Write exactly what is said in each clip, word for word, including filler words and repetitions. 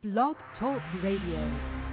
Blog Talk Radio.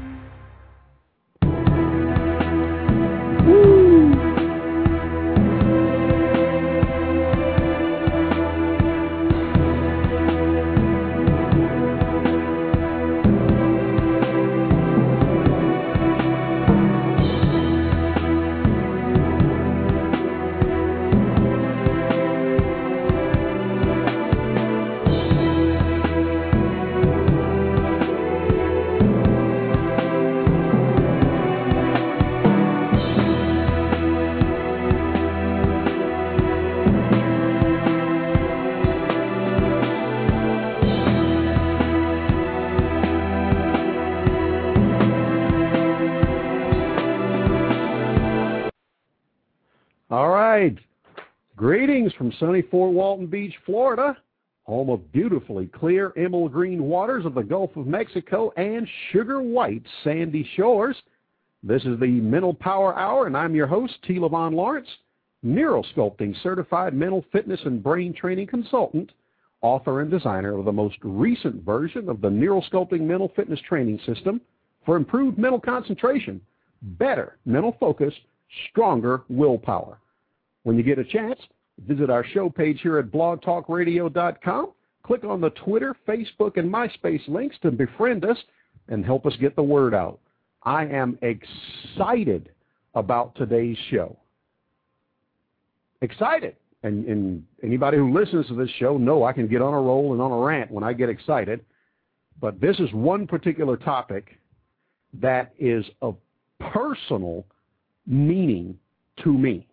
Greetings from sunny Fort Walton Beach, Florida, home of beautifully clear emerald green waters of the Gulf of Mexico and sugar white sandy shores. This is the Mental Power Hour, and I'm your host, T. Levon Lawrence, neurosculpting certified mental fitness and brain training consultant, author and designer of the most recent version of the Neurosculpting Mental Fitness Training System for improved mental concentration, better mental focus, stronger willpower. When you get a chance, visit our show page here at blog talk radio dot com. Click on the Twitter, Facebook, and MySpace links to befriend us and help us get the word out. I am excited about today's show. Excited. And, and anybody who listens to this show know I can get on a roll and on a rant when I get excited. But this is one particular topic that is of personal meaning to me.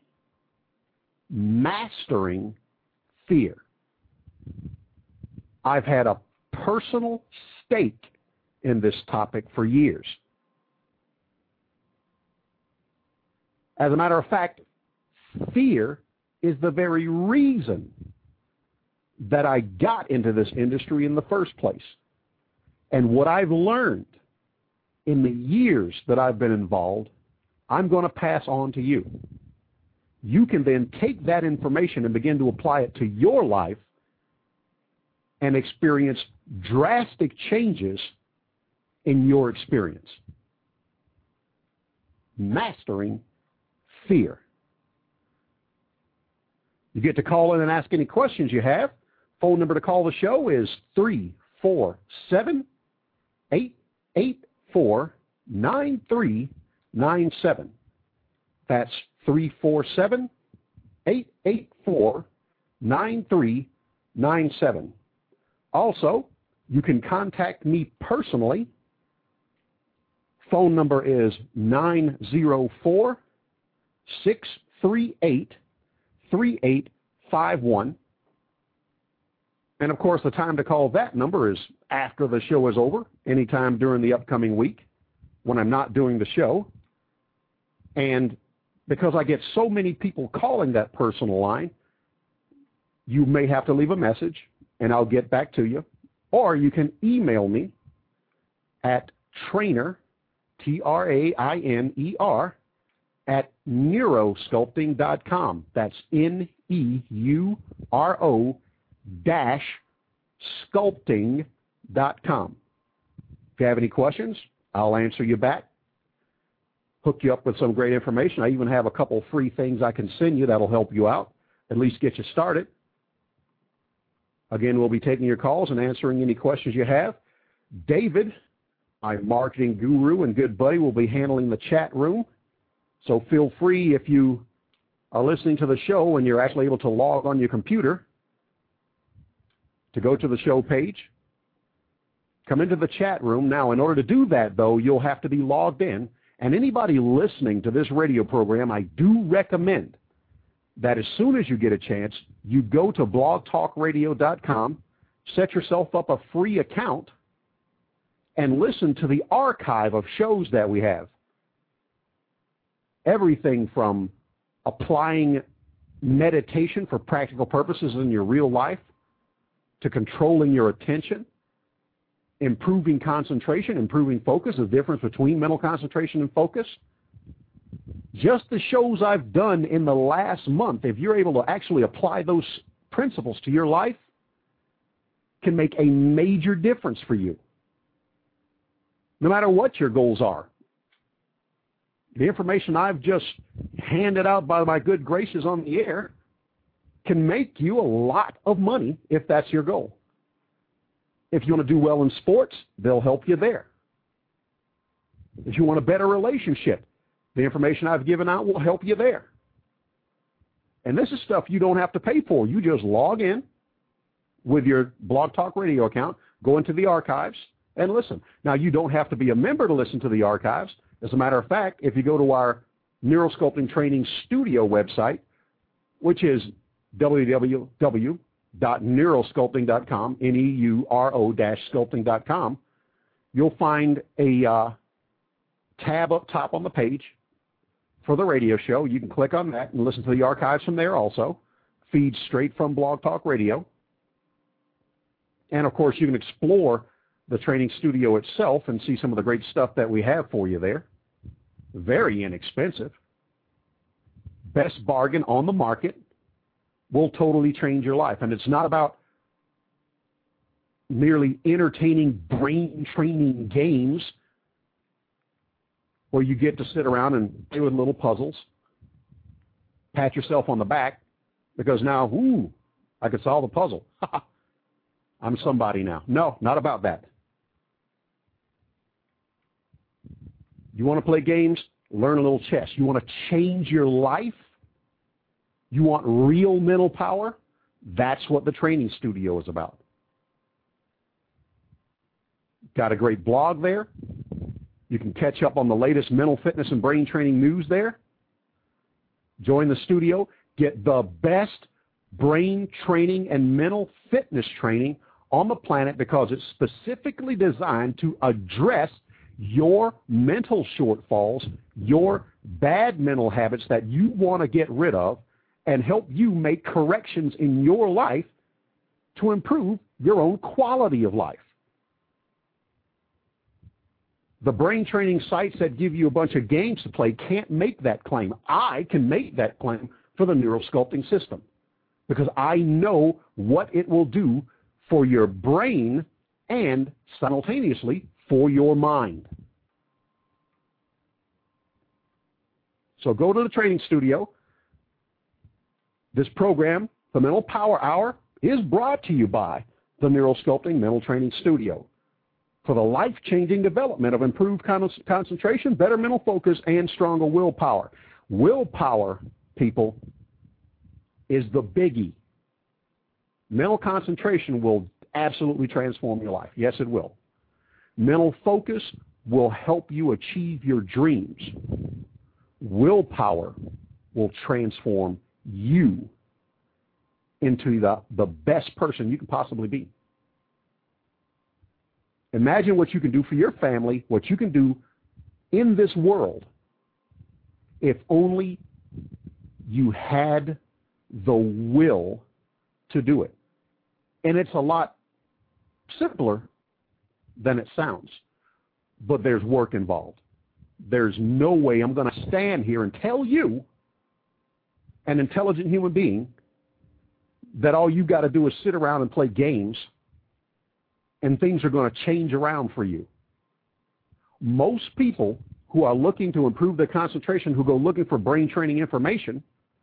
Mastering fear. I've had a personal stake in this topic for years. As a matter of fact, fear is the very reason that I got into this industry in the first place. And what I've learned in the years that I've been involved, I'm going to pass on to you. You can then take that information and begin to apply it to your life and experience drastic changes in your experience. Mastering fear. You get to call in and ask any questions you have. Phone number to call the show is three four seven, eight eight four, nine three nine seven. That's three four seven, eight eight four, nine three nine seven. Also, you can contact me personally. Phone number is nine zero four, six three eight, three eight five one. And, of course, the time to call that number is after the show is over, anytime during the upcoming week when I'm not doing the show. And because I get so many people calling that personal line, you may have to leave a message, and I'll get back to you. Or you can email me at trainer, T R A I N E R, at neurosculpting dot com. That's N E U R O dash sculpting dot com. If you have any questions, I'll answer you back. Hook you up with some great information. I even have a couple free things I can send you that'll help you out, at least get you started. Again, we'll be taking your calls and answering any questions you have. David, my marketing guru and good buddy, will be handling the chat room. So feel free, if you are listening to the show and you're actually able to log on your computer, to go to the show page, come into the chat room. Now, in order to do that, though, you'll have to be logged in. And anybody listening to this radio program, I do recommend that as soon as you get a chance, you go to blog talk radio dot com, set yourself up a free account, and listen to the archive of shows that we have. Everything from applying meditation for practical purposes in your real life, to controlling your attention, improving concentration, improving focus, the difference between mental concentration and focus. Just the shows I've done in the last month, if you're able to actually apply those principles to your life, can make a major difference for you. no matter what your goals are. The information I've just handed out by my good graces on the air can make you a lot of money if that's your goal. If you want to do well in sports, they'll help you there. If you want a better relationship, the information I've given out will help you there. And this is stuff you don't have to pay for. You just log in with your Blog Talk Radio account, go into the archives, and listen. Now, you don't have to be a member to listen to the archives. As a matter of fact, if you go to our Neurosculpting Training Studio website, which is w w w dot neurosculpting dot com, N E U R O sculpting dot com, you'll find a uh, tab up top on the page for the radio show. You can click on that and listen to the archives from there also. Feeds straight from Blog Talk Radio. And, of course, you can explore the training studio itself and see some of the great stuff that we have for you there. Very inexpensive. Best bargain on the market. Will totally change your life. And it's not about merely entertaining brain training games where you get to sit around and play with little puzzles, pat yourself on the back, because now, ooh, I could solve a puzzle. I'm somebody now. No, not about that. You want to play games? Learn a little chess. You want to change your life? You want real mental power? That's what the training studio is about. Got a great blog there. You can catch up on the latest mental fitness and brain training news there. Join the studio. Get the best brain training and mental fitness training on the planet, because it's specifically designed to address your mental shortfalls, your bad mental habits that you want to get rid of, and help you make corrections in your life to improve your own quality of life. The brain training sites that give you a bunch of games to play can't make that claim. I can make that claim for the neurosculpting system, because I know what it will do for your brain and simultaneously for your mind. So go to the training studio. This program, the Mental Power Hour, is brought to you by the Neurosculpting Mental Training Studio for the life-changing development of improved con- concentration, better mental focus, and stronger willpower. Willpower, people, is the biggie. Mental concentration will absolutely transform your life. Yes, it will. Mental focus will help you achieve your dreams. Willpower will transform you into the, the best person you can possibly be. Imagine what you can do for your family, what you can do in this world, if only you had the will to do it. And it's a lot simpler than it sounds, but there's work involved. There's no way I'm going to stand here and tell you, an intelligent human being, that all you got to do is sit around and play games and things are going to change around for you. Most people who are looking to improve their concentration, who go looking for brain training information,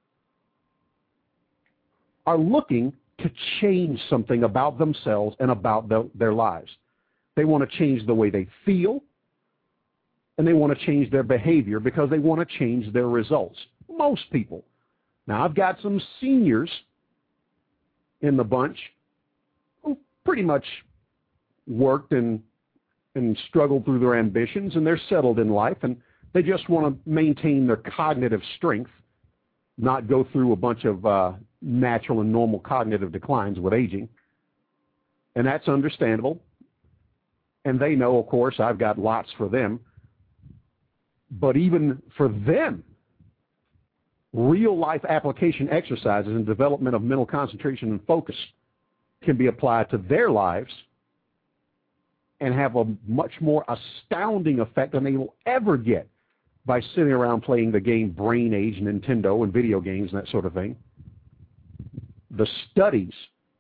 are looking to change something about themselves and about the, their lives. They want to change the way they feel, and they want to change their behavior because they want to change their results. Most people. Now, I've got some seniors in the bunch who pretty much worked and and struggled through their ambitions, and they're settled in life, and they just want to maintain their cognitive strength, not go through a bunch of uh, natural and normal cognitive declines with aging. And that's understandable. And they know, of course, I've got lots for them. But even for them, real-life application exercises and development of mental concentration and focus can be applied to their lives and have a much more astounding effect than they will ever get by sitting around playing the game Brain Age, Nintendo, and video games and that sort of thing. The studies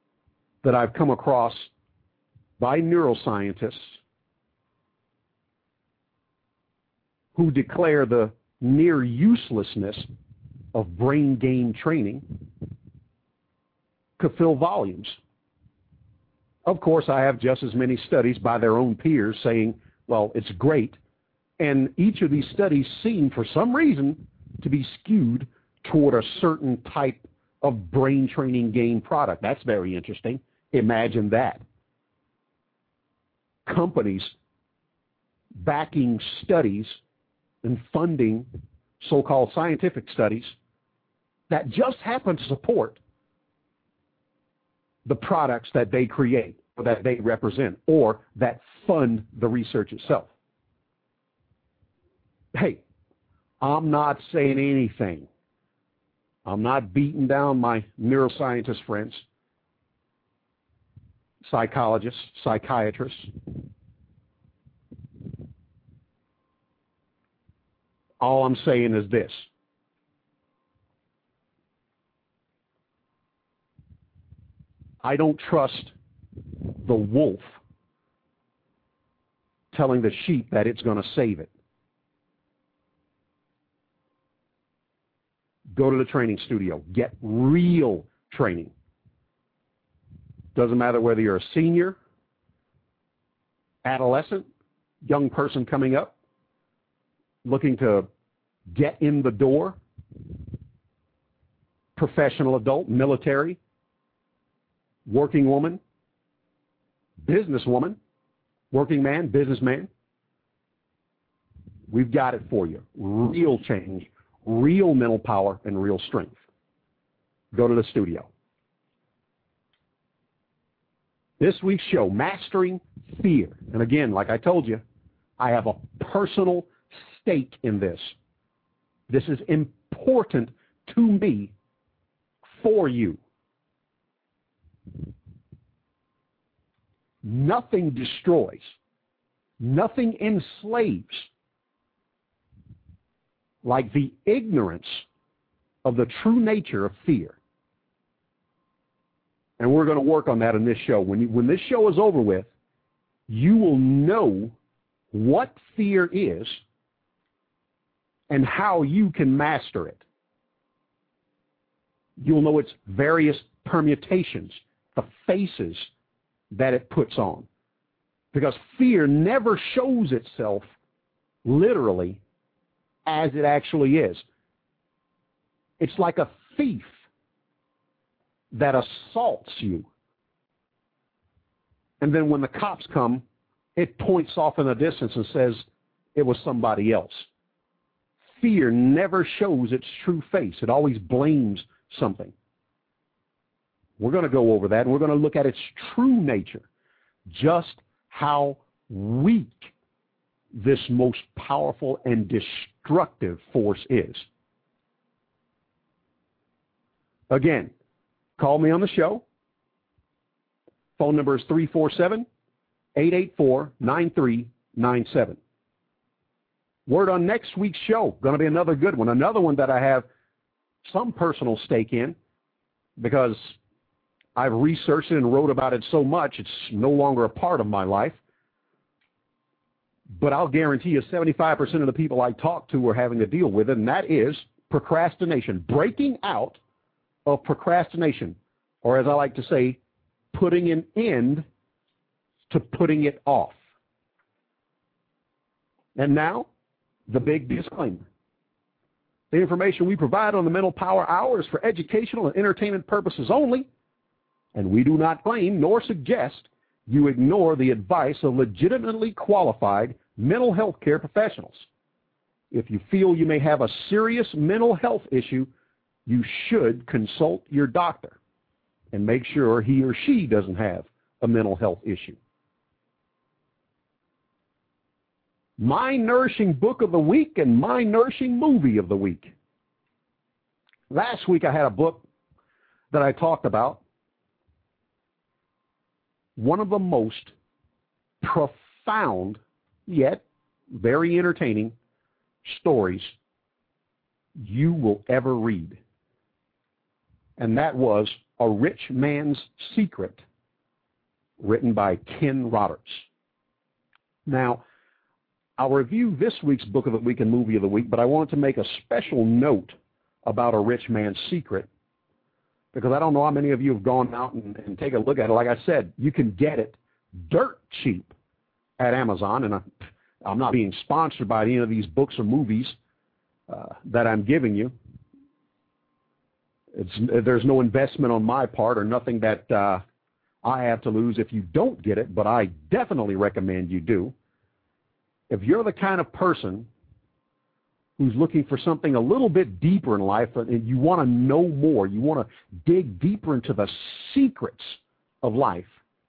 that I've come across by neuroscientists who declare the near uselessness of brain gain training could fill volumes. Of course, I have just as many studies by their own peers saying, well, it's great. And each of these studies seem, for some reason, to be skewed toward a certain type of brain training gain product. That's very interesting. Imagine that. Companies backing studies and funding so-called scientific studies that just happen to support the products that they create or that they represent or that fund the research itself. Hey, I'm not saying anything. I'm not beating down my neuroscientist friends, psychologists, psychiatrists. All I'm saying is this. I don't trust the wolf telling the sheep that it's going to save it. Go to the training studio. Get real training. Doesn't matter whether you're a senior, adolescent, young person coming up, looking to get in the door, professional adult, military, working woman, businesswoman, working man, businessman. We've got it for you. Real change, real mental power, and real strength. Go to the studio. This week's show, Mastering Fear. And again, like I told you, I have a personal stake in this. This is important to me for you. Nothing destroys. Nothing enslaves like the ignorance of the true nature of fear. And we're going to work on that in this show. When you, when this show is over with, you will know what fear is and how you can master it. You'll know its various permutations, the faces that it puts on. Because fear never shows itself literally as it actually is. It's like a thief that assaults you. And then when the cops come, it points off in the distance and says it was somebody else. Fear never shows its true face. It always blames something. We're going to go over that, and we're going to look at its true nature, just how weak this most powerful and destructive force is. Again, call me on the show. Phone number is three four seven, eight eight four, nine three nine seven. Word on next week's show, going to be another good one, another one that I have some personal stake in because I've researched it and wrote about it so much, it's no longer a part of my life. But I'll guarantee you seventy-five percent of the people I talk to are having to deal with it, and that is procrastination, breaking out of procrastination, or as I like to say, putting an end to putting it off. And now, the big disclaimer. The information we provide on the Mental Power Hour is for educational and entertainment purposes only, and we do not claim nor suggest you ignore the advice of legitimately qualified mental health care professionals. If you feel you may have a serious mental health issue, you should consult your doctor and make sure he or she doesn't have a mental health issue. My nourishing book of the week and my nourishing movie of the week. Last week I had a book that I talked about. One of the most profound, yet very entertaining stories you will ever read. And that was A Rich Man's Secret, written by Ken Roberts. Now, I'll review this week's Book of the Week and Movie of the Week, but I wanted to make a special note about A Rich Man's Secret, because I don't know how many of you have gone out and, and take a look at it. Like I said, you can get it dirt cheap at Amazon, and I, I'm not being sponsored by any of these books or movies uh, that I'm giving you. It's, there's no investment on my part or nothing that uh, I have to lose if you don't get it, but I definitely recommend you do. If you're the kind of person who's looking for something a little bit deeper in life and you want to know more, you want to dig deeper into the secrets of life,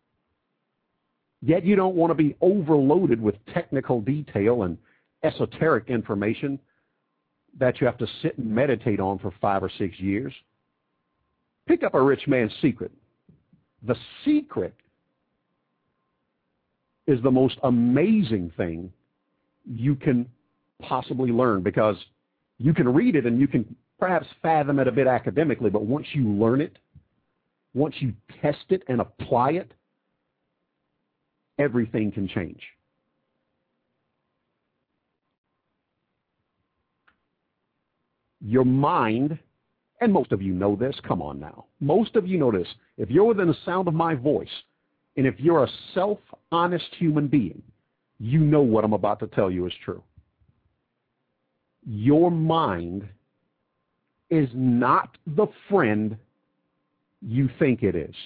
yet you don't want to be overloaded with technical detail and esoteric information that you have to sit and meditate on for five or six years, pick up A Rich Man's Secret. The secret is the most amazing thing you can possibly learn, because you can read it and you can perhaps fathom it a bit academically, but once you learn it, once you test it and apply it, everything can change. Your mind, and most of you know this, come on now, most of you know this, if you're within the sound of my voice, and if you're a self-honest human being, you know what I'm about to tell you is true. Your mind is not the friend you think it is.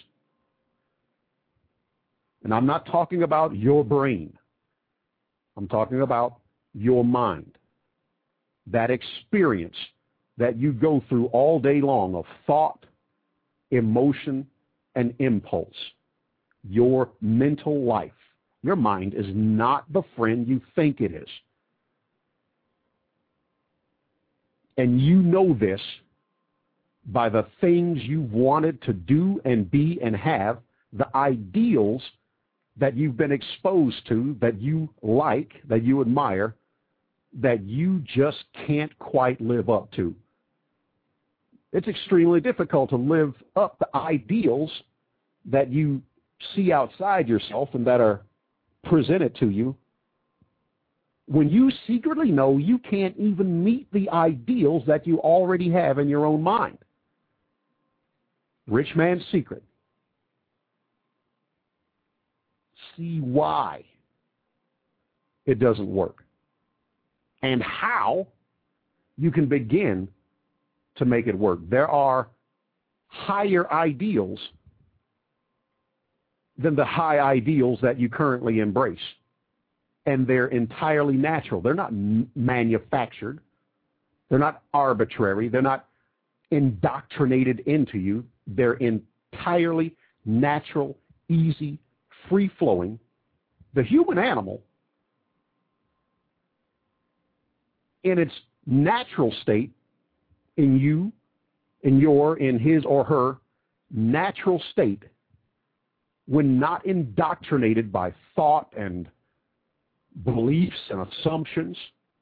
And I'm not talking about your brain. I'm talking about your mind. That experience that you go through all day long of thought, emotion, and impulse. Your mental life. Your mind is not the friend you think it is. And you know this by the things you wanted to do and be and have, the ideals that you've been exposed to, that you like, that you admire, that you just can't quite live up to. It's extremely difficult to live up the ideals that you see outside yourself and that are presented to you when you secretly know you can't even meet the ideals that you already have in your own mind. Rich Man's Secret. See why it doesn't work and how you can begin to make it work. There are higher ideals than the high ideals that you currently embrace. And they're entirely natural. They're not m- manufactured. They're not arbitrary. They're not indoctrinated into you. They're entirely natural, easy, free-flowing. The human animal, in its natural state, in you, in your, in his or her natural state, when not indoctrinated by thought and beliefs and assumptions,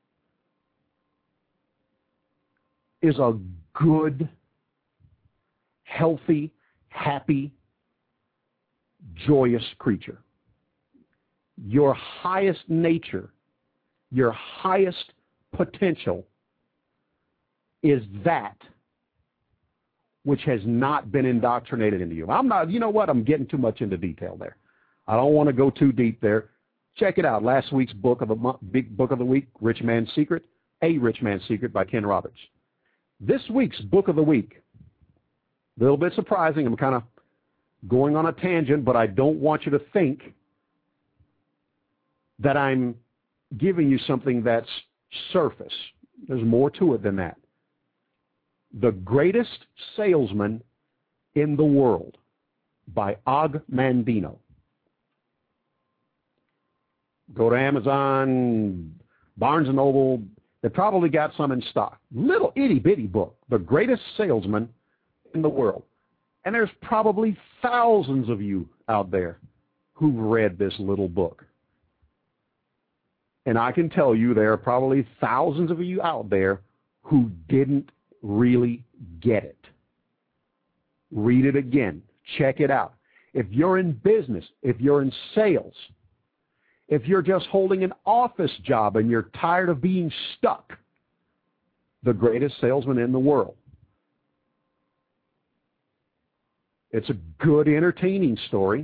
is a good, healthy, happy, joyous creature. Your highest nature, your highest potential is that which has not been indoctrinated into you. I'm not, you know what, I'm getting too much into detail there. I don't want to go too deep there. Check it out. Last week's book of the month, big book of the week, Rich Man's Secret, A Rich Man's Secret by Ken Roberts. This week's book of the week, a little bit surprising. I'm kind of going on a tangent, but I don't want you to think that I'm giving you something that's surface. There's more to it than that. The Greatest Salesman in the World by Og Mandino. Go to Amazon, Barnes and Noble. They probably got some in stock. Little itty-bitty book, The Greatest Salesman in the World. And there's probably thousands of you out there who've read this little book. And I can tell you there are probably thousands of you out there who didn't really get it. Read it again. Check it out. If you're in business, if you're in sales, If you're just holding an office job and you're tired of being stuck, the greatest salesman in the world. It's a good, entertaining story.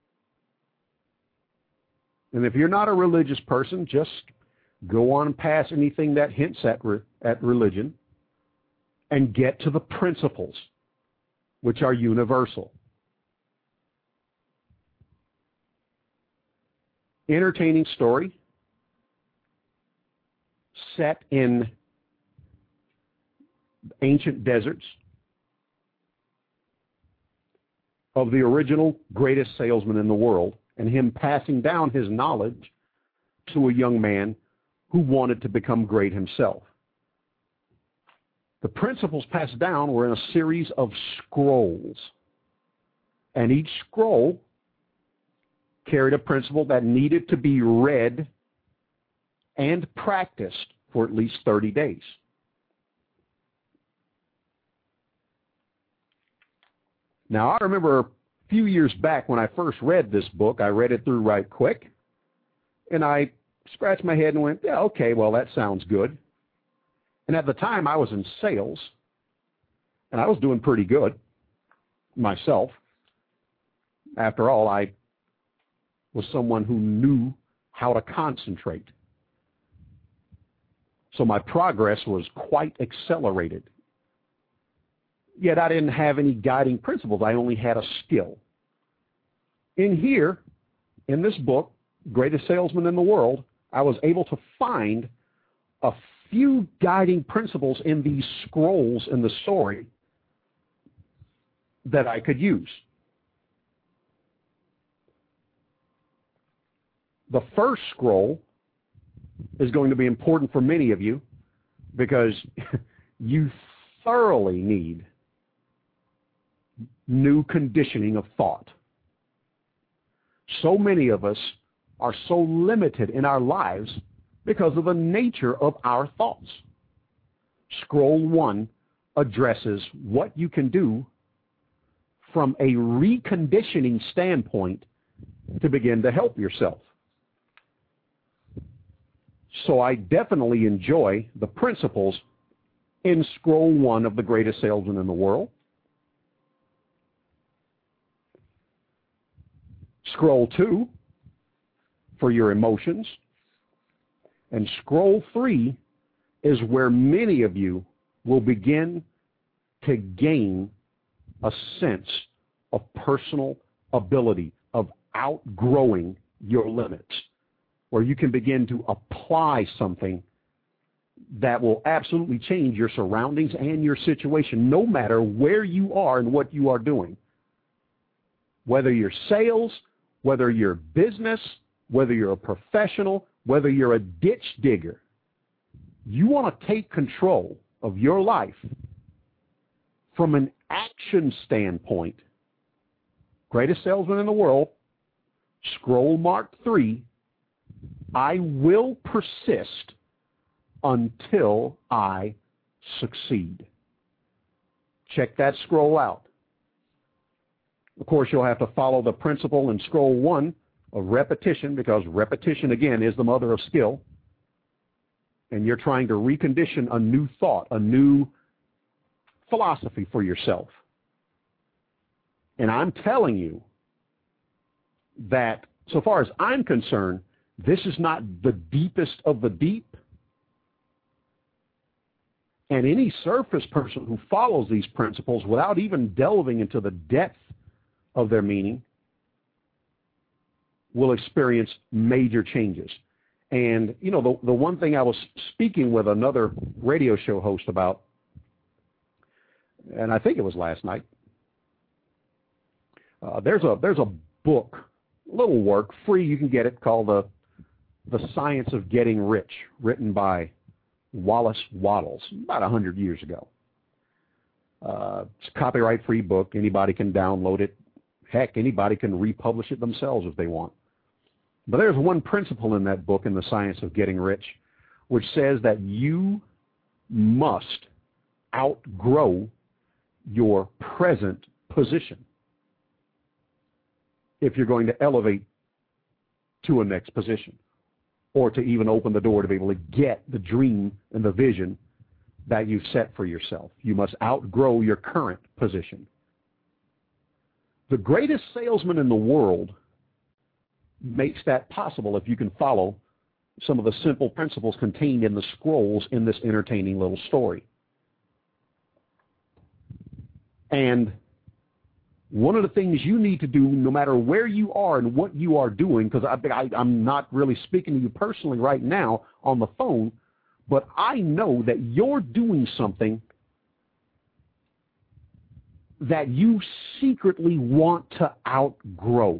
And if you're not a religious person, just go on past anything that hints at, re- at religion and get to the principles, which are universal. Entertaining story set in ancient deserts of the original greatest salesman in the world and him passing down his knowledge to a young man who wanted to become great himself. The principles passed down were in a series of scrolls, and each scroll carried a principle that needed to be read and practiced for at least thirty days. Now, I remember a few years back when I first read this book, I read it through right quick, and I scratched my head and went, yeah, okay, well, that sounds good. And at the time, I was in sales, and I was doing pretty good myself. After all, I was someone who knew how to concentrate. So my progress was quite accelerated. Yet I didn't have any guiding principles. I only had a skill. In here, in this book, Greatest Salesman in the World, I was able to find a few guiding principles in these scrolls in the story that I could use. The first scroll is going to be important for many of you because you thoroughly need new conditioning of thought. So many of us are so limited in our lives because of the nature of our thoughts. Scroll one addresses what you can do from a reconditioning standpoint to begin to help yourself. So I definitely enjoy the principles in scroll one of The Greatest Salesman in the World. Scroll two for your emotions. And scroll three is where many of you will begin to gain a sense of personal ability, of outgrowing your limits, where you can begin to apply something that will absolutely change your surroundings and your situation, no matter where you are and what you are doing. Whether you're sales, whether you're business, whether you're a professional, whether you're a ditch digger, you want to take control of your life from an action standpoint. Greatest Salesman in the World, scroll mark three, I will persist until I succeed. Check that scroll out. Of course, you'll have to follow the principle in scroll one of repetition, because repetition, again, is the mother of skill. And you're trying to recondition a new thought, a new philosophy for yourself. And I'm telling you that, so far as I'm concerned, this is not the deepest of the deep. And any surface person who follows these principles without even delving into the depth of their meaning will experience major changes. And, you know, the, the one thing I was speaking with another radio show host about, and I think it was last night, uh, there's a there's a book, a little work, free, you can get it, called The, the Science of Getting Rich, written by Wallace Wattles, about one hundred years ago. Uh, it's a copyright-free book. Anybody can download it. Heck, anybody can republish it themselves if they want. But there's one principle in that book, in The Science of Getting Rich, which says that you must outgrow your present position if you're going to elevate to a next position, or to even open the door to be able to get the dream and the vision that you've set for yourself. You must outgrow your current position. The greatest salesman in the world makes that possible if you can follow some of the simple principles contained in the scrolls in this entertaining little story. And one of the things you need to do, no matter where you are and what you are doing, because I, I, I'm not really speaking to you personally right now on the phone, but I know that you're doing something that you secretly want to outgrow.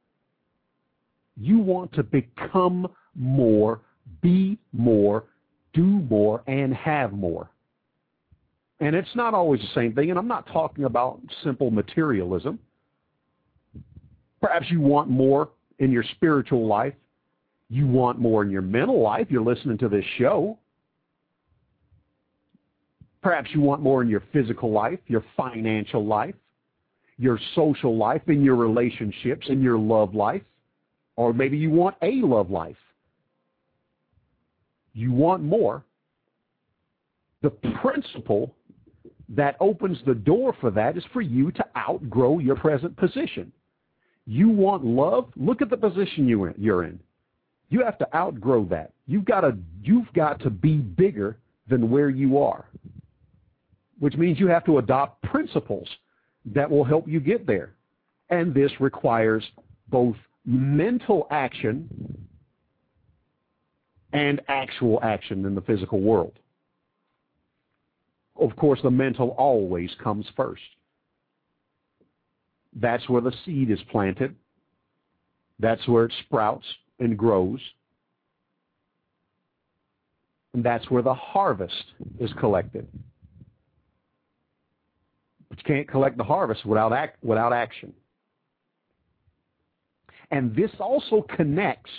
You want to become more, be more, do more, and have more. And it's not always the same thing, and I'm not talking about simple materialism. Perhaps you want more in your spiritual life. You want more in your mental life. You're listening to this show. Perhaps you want more in your physical life, your financial life, your social life, in your relationships, in your love life. Or maybe you want a love life. You want more. The principle that opens the door for that is for you to outgrow your present position. You want love? Look at the position you in, you're in. You have to outgrow that. You've got to, you've got to be bigger than where you are, which means you have to adopt principles that will help you get there. And this requires both mental action and actual action in the physical world. Of course, the mental always comes first. That's where the seed is planted. That's where it sprouts and grows. And that's where the harvest is collected. But you can't collect the harvest without act, without action. And this also connects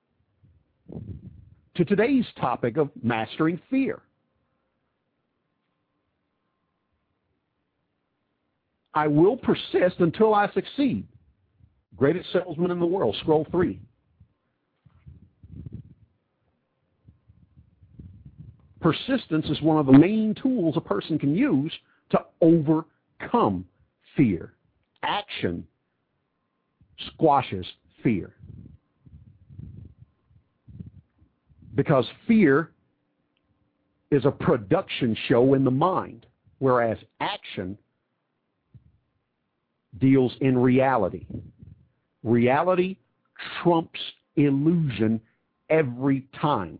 to today's topic of mastering fear. I will persist until I succeed. Greatest salesman in the world, scroll three. Persistence is one of the main tools a person can use to overcome fear. Action squashes fear. Because fear is a production show in the mind, whereas action deals in reality. Reality trumps illusion every time.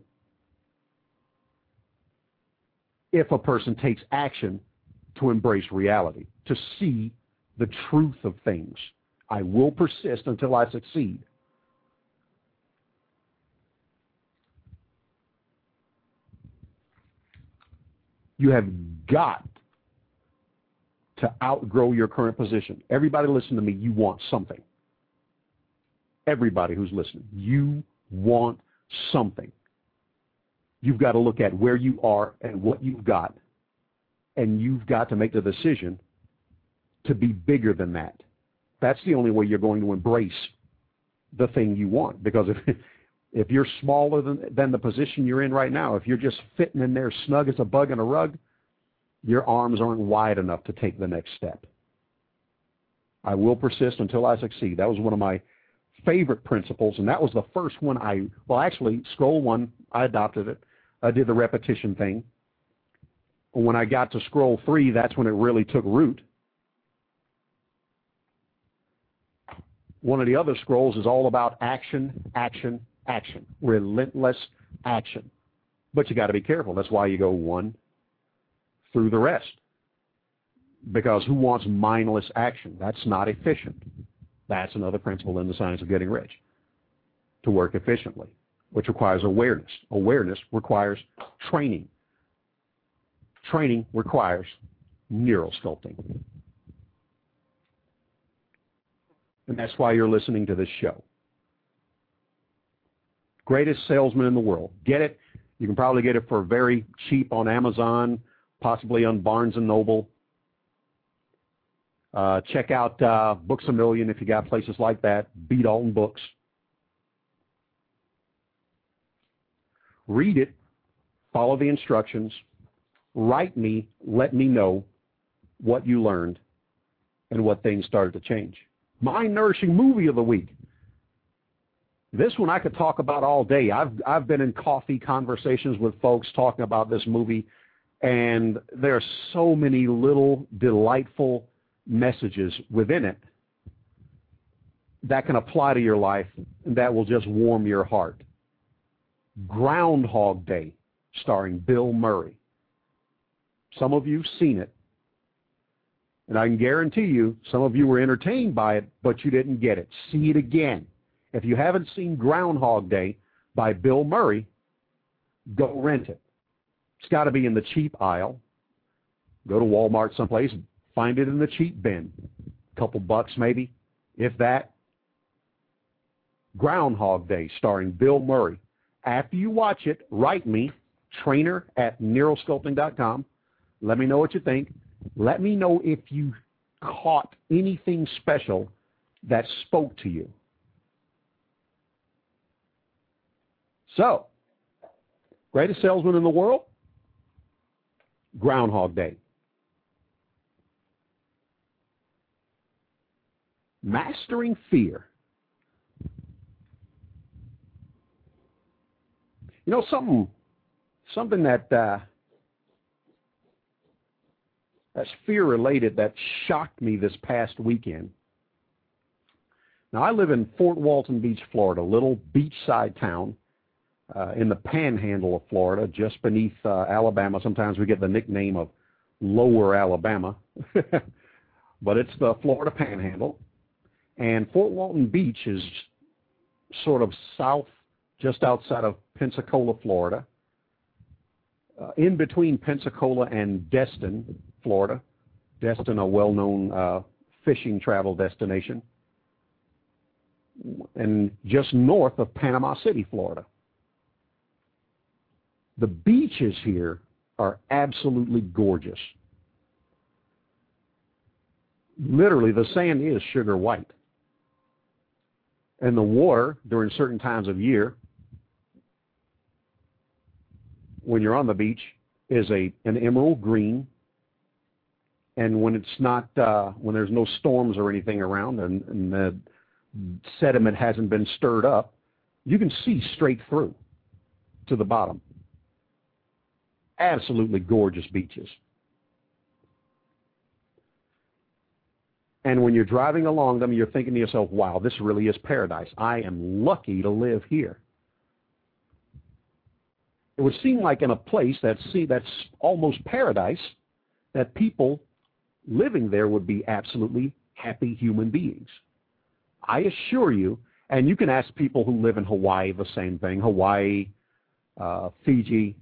If a person takes action to embrace reality, to see the truth of things. I will persist until I succeed. You have got to outgrow your current position. Everybody listen to me, you want something. Everybody who's listening, you want something. You've got to look at where you are and what you've got, and you've got to make the decision to be bigger than that. That's the only way you're going to embrace the thing you want. Because if if you're smaller than, than the position you're in right now, if you're just fitting in there snug as a bug in a rug, your arms aren't wide enough to take the next step. I will persist until I succeed. That was one of my favorite principles, and that was the first one I, well, actually, scroll one, I adopted it. I did the repetition thing. When I got to scroll three, that's when it really took root. One of the other scrolls is all about action, action, action, relentless action. But you got to be careful. That's why you go one through the rest. Because who wants mindless action? That's not efficient. That's another principle in the science of getting rich. To work efficiently, which requires awareness. Awareness requires training. Training requires neural sculpting. And that's why you're listening to this show. Greatest salesman in the world. Get it? You can probably get it for very cheap on Amazon, possibly on Barnes and Noble. Uh, check out uh, Books A Million if you got places like that. B. Dalton Books. Read it, follow the instructions, write me, let me know what you learned and what things started to change. Mind-nourishing movie of the week. This one I could talk about all day. I've I've been in coffee conversations with folks talking about this movie, and there are so many little delightful messages within it that can apply to your life and that will just warm your heart. Groundhog Day, starring Bill Murray. Some of you have seen it, and I can guarantee you some of you were entertained by it, but you didn't get it. See it again. If you haven't seen Groundhog Day by Bill Murray, go rent it. It's got to be in the cheap aisle. Go to Walmart someplace and find it in the cheap bin. A couple bucks maybe, if that. Groundhog Day, starring Bill Murray. After you watch it, write me, trainer at neurosculpting dot com. Let me know what you think. Let me know if you caught anything special that spoke to you. So, greatest salesman in the world? Groundhog Day. Mastering fear. You know, something something that uh, that's fear-related that shocked me this past weekend. Now, I live in Fort Walton Beach, Florida, a little beachside town uh, in the panhandle of Florida, just beneath uh, Alabama. Sometimes we get the nickname of Lower Alabama, but it's the Florida Panhandle. And Fort Walton Beach is sort of south, just outside of Pensacola, Florida, uh, in between Pensacola and Destin, Florida. Destin, a well-known uh, fishing travel destination, and just north of Panama City, Florida. The beaches here are absolutely gorgeous. Literally, the sand is sugar white. And the water, during certain times of year, when you're on the beach, is a an emerald green. And when it's not, uh, when there's no storms or anything around, and, and the sediment hasn't been stirred up, you can see straight through to the bottom. Absolutely gorgeous beaches. And when you're driving along them, you're thinking to yourself, wow, this really is paradise. I am lucky to live here. It would seem like in a place that's, see, that's almost paradise, that people living there would be absolutely happy human beings. I assure you, and you can ask people who live in Hawaii the same thing, Hawaii, uh, Fiji,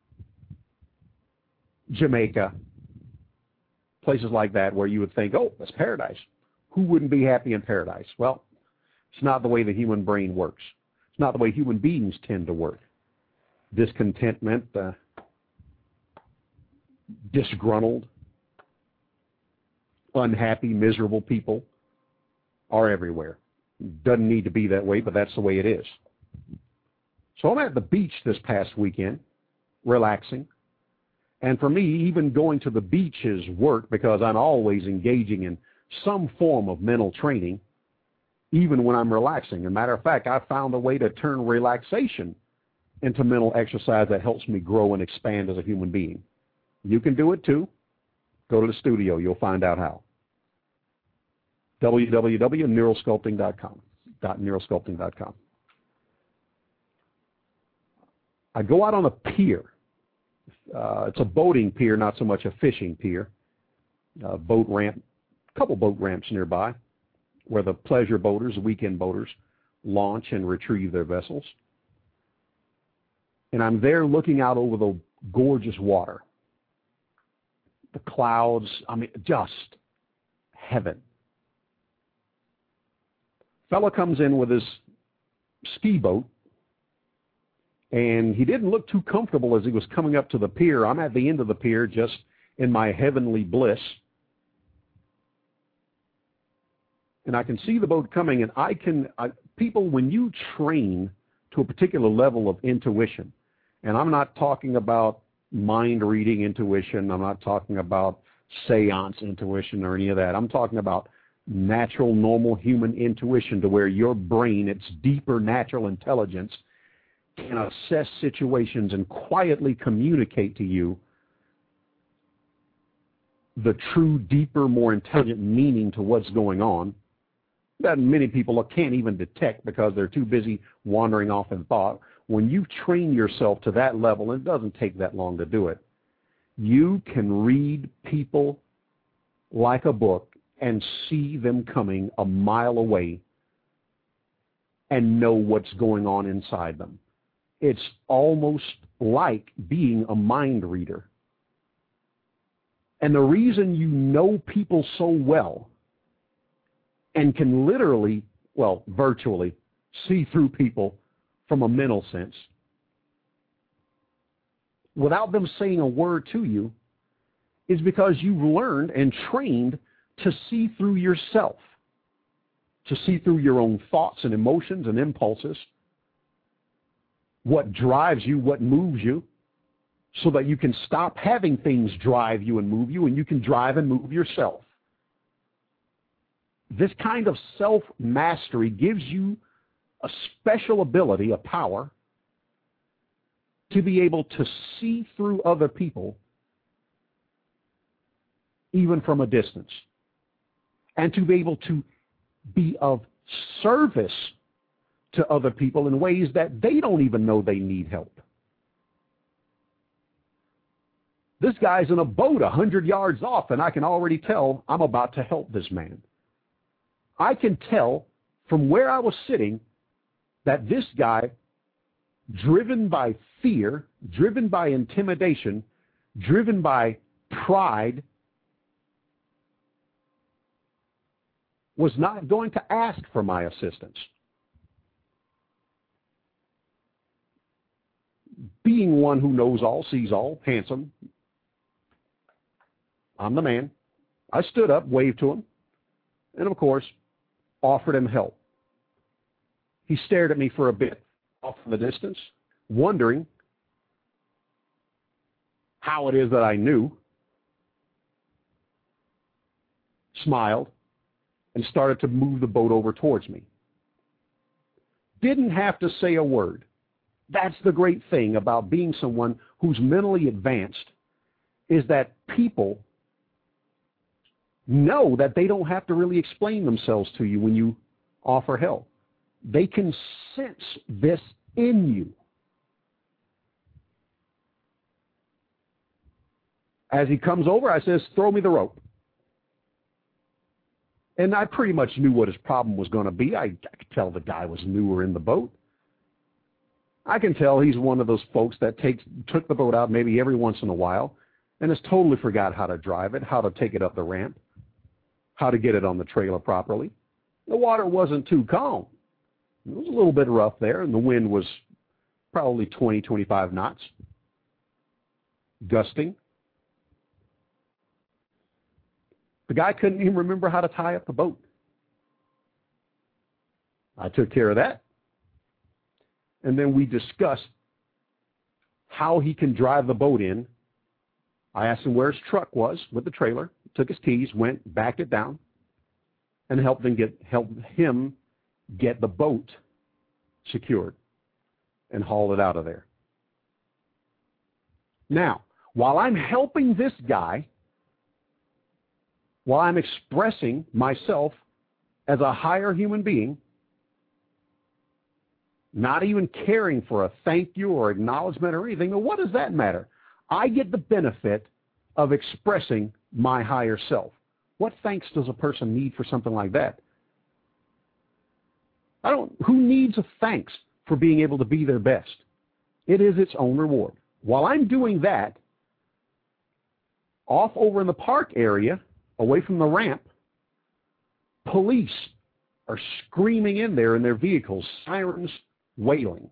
Jamaica, places like that where you would think, oh, that's paradise. Who wouldn't be happy in paradise? Well, it's not the way the human brain works. It's not the way human beings tend to work. Discontentment, uh, disgruntled, unhappy, miserable people are everywhere. Doesn't need to be that way, but that's the way it is. So I'm at the beach this past weekend, relaxing. And for me, even going to the beach is work because I'm always engaging in some form of mental training, even when I'm relaxing. As a matter of fact, I found a way to turn relaxation into mental exercise that helps me grow and expand as a human being. You can do it too. Go to the studio. You'll find out how. w w w dot neurosculpting dot com. neurosculpting dot com. I go out on a pier. Uh, it's a boating pier, not so much a fishing pier. Uh, boat ramp, a couple boat ramps nearby where the pleasure boaters, weekend boaters, launch and retrieve their vessels. And I'm there looking out over the gorgeous water. The clouds, I mean, just heaven. Fella comes in with his ski boat, and he didn't look too comfortable as he was coming up to the pier. I'm at the end of the pier, just in my heavenly bliss. And I can see the boat coming, and I can, I, people, when you train to a particular level of intuition, And I'm not talking about mind reading intuition. I'm not talking about seance intuition or any of that. I'm talking about natural, normal human intuition, to where your brain, its deeper natural intelligence, can assess situations and quietly communicate to you the true, deeper, more intelligent meaning to what's going on that many people can't even detect because they're too busy wandering off in thought. When you train yourself to that level, and it doesn't take that long to do it, you can read people like a book and see them coming a mile away and know what's going on inside them. It's almost like being a mind reader. And the reason you know people so well and can literally, well, virtually, see through people from a mental sense without them saying a word to you is because you've learned and trained to see through yourself, to see through your own thoughts and emotions and impulses, what drives you, what moves you, so that you can stop having things drive you and move you, and you can drive and move yourself. This kind of self-mastery gives you a special ability, a power, to be able to see through other people even from a distance, and to be able to be of service to other people in ways that they don't even know they need help. This guy's in a boat a hundred yards off, and I can already tell I'm about to help this man. I can tell from where I was sitting that this guy, driven by fear, driven by intimidation, driven by pride, was not going to ask for my assistance. Being one who knows all, sees all, handsome, I'm the man. I stood up, waved to him, and of course, offered him help. He stared at me for a bit off in the distance, wondering how it is that I knew, smiled, and started to move the boat over towards me. Didn't have to say a word. That's the great thing about being someone who's mentally advanced, is that people know that they don't have to really explain themselves to you when you offer help. They can sense this in you. As he comes over, I says, throw me the rope. And I pretty much knew what his problem was going to be. I, I could tell the guy was newer in the boat. I can tell he's one of those folks that takes took the boat out maybe every once in a while and has totally forgot how to drive it, how to take it up the ramp, how to get it on the trailer properly. The water wasn't too calm. It was a little bit rough there, and the wind was probably twenty, twenty-five knots, gusting. The guy couldn't even remember how to tie up the boat. I took care of that. And then we discussed how he can drive the boat in. I asked him where his truck was with the trailer, took his keys, went, backed it down, and helped him get, helped him get the boat secured and haul it out of there. Now, while I'm helping this guy, while I'm expressing myself as a higher human being, not even caring for a thank you or acknowledgement or anything, well, what does that matter? I get the benefit of expressing my higher self. What thanks does a person need for something like that? I don't. Who needs a thanks for being able to be their best? It is its own reward. While I'm doing that, off over in the park area, away from the ramp, police are screaming in there in their vehicles, sirens wailing.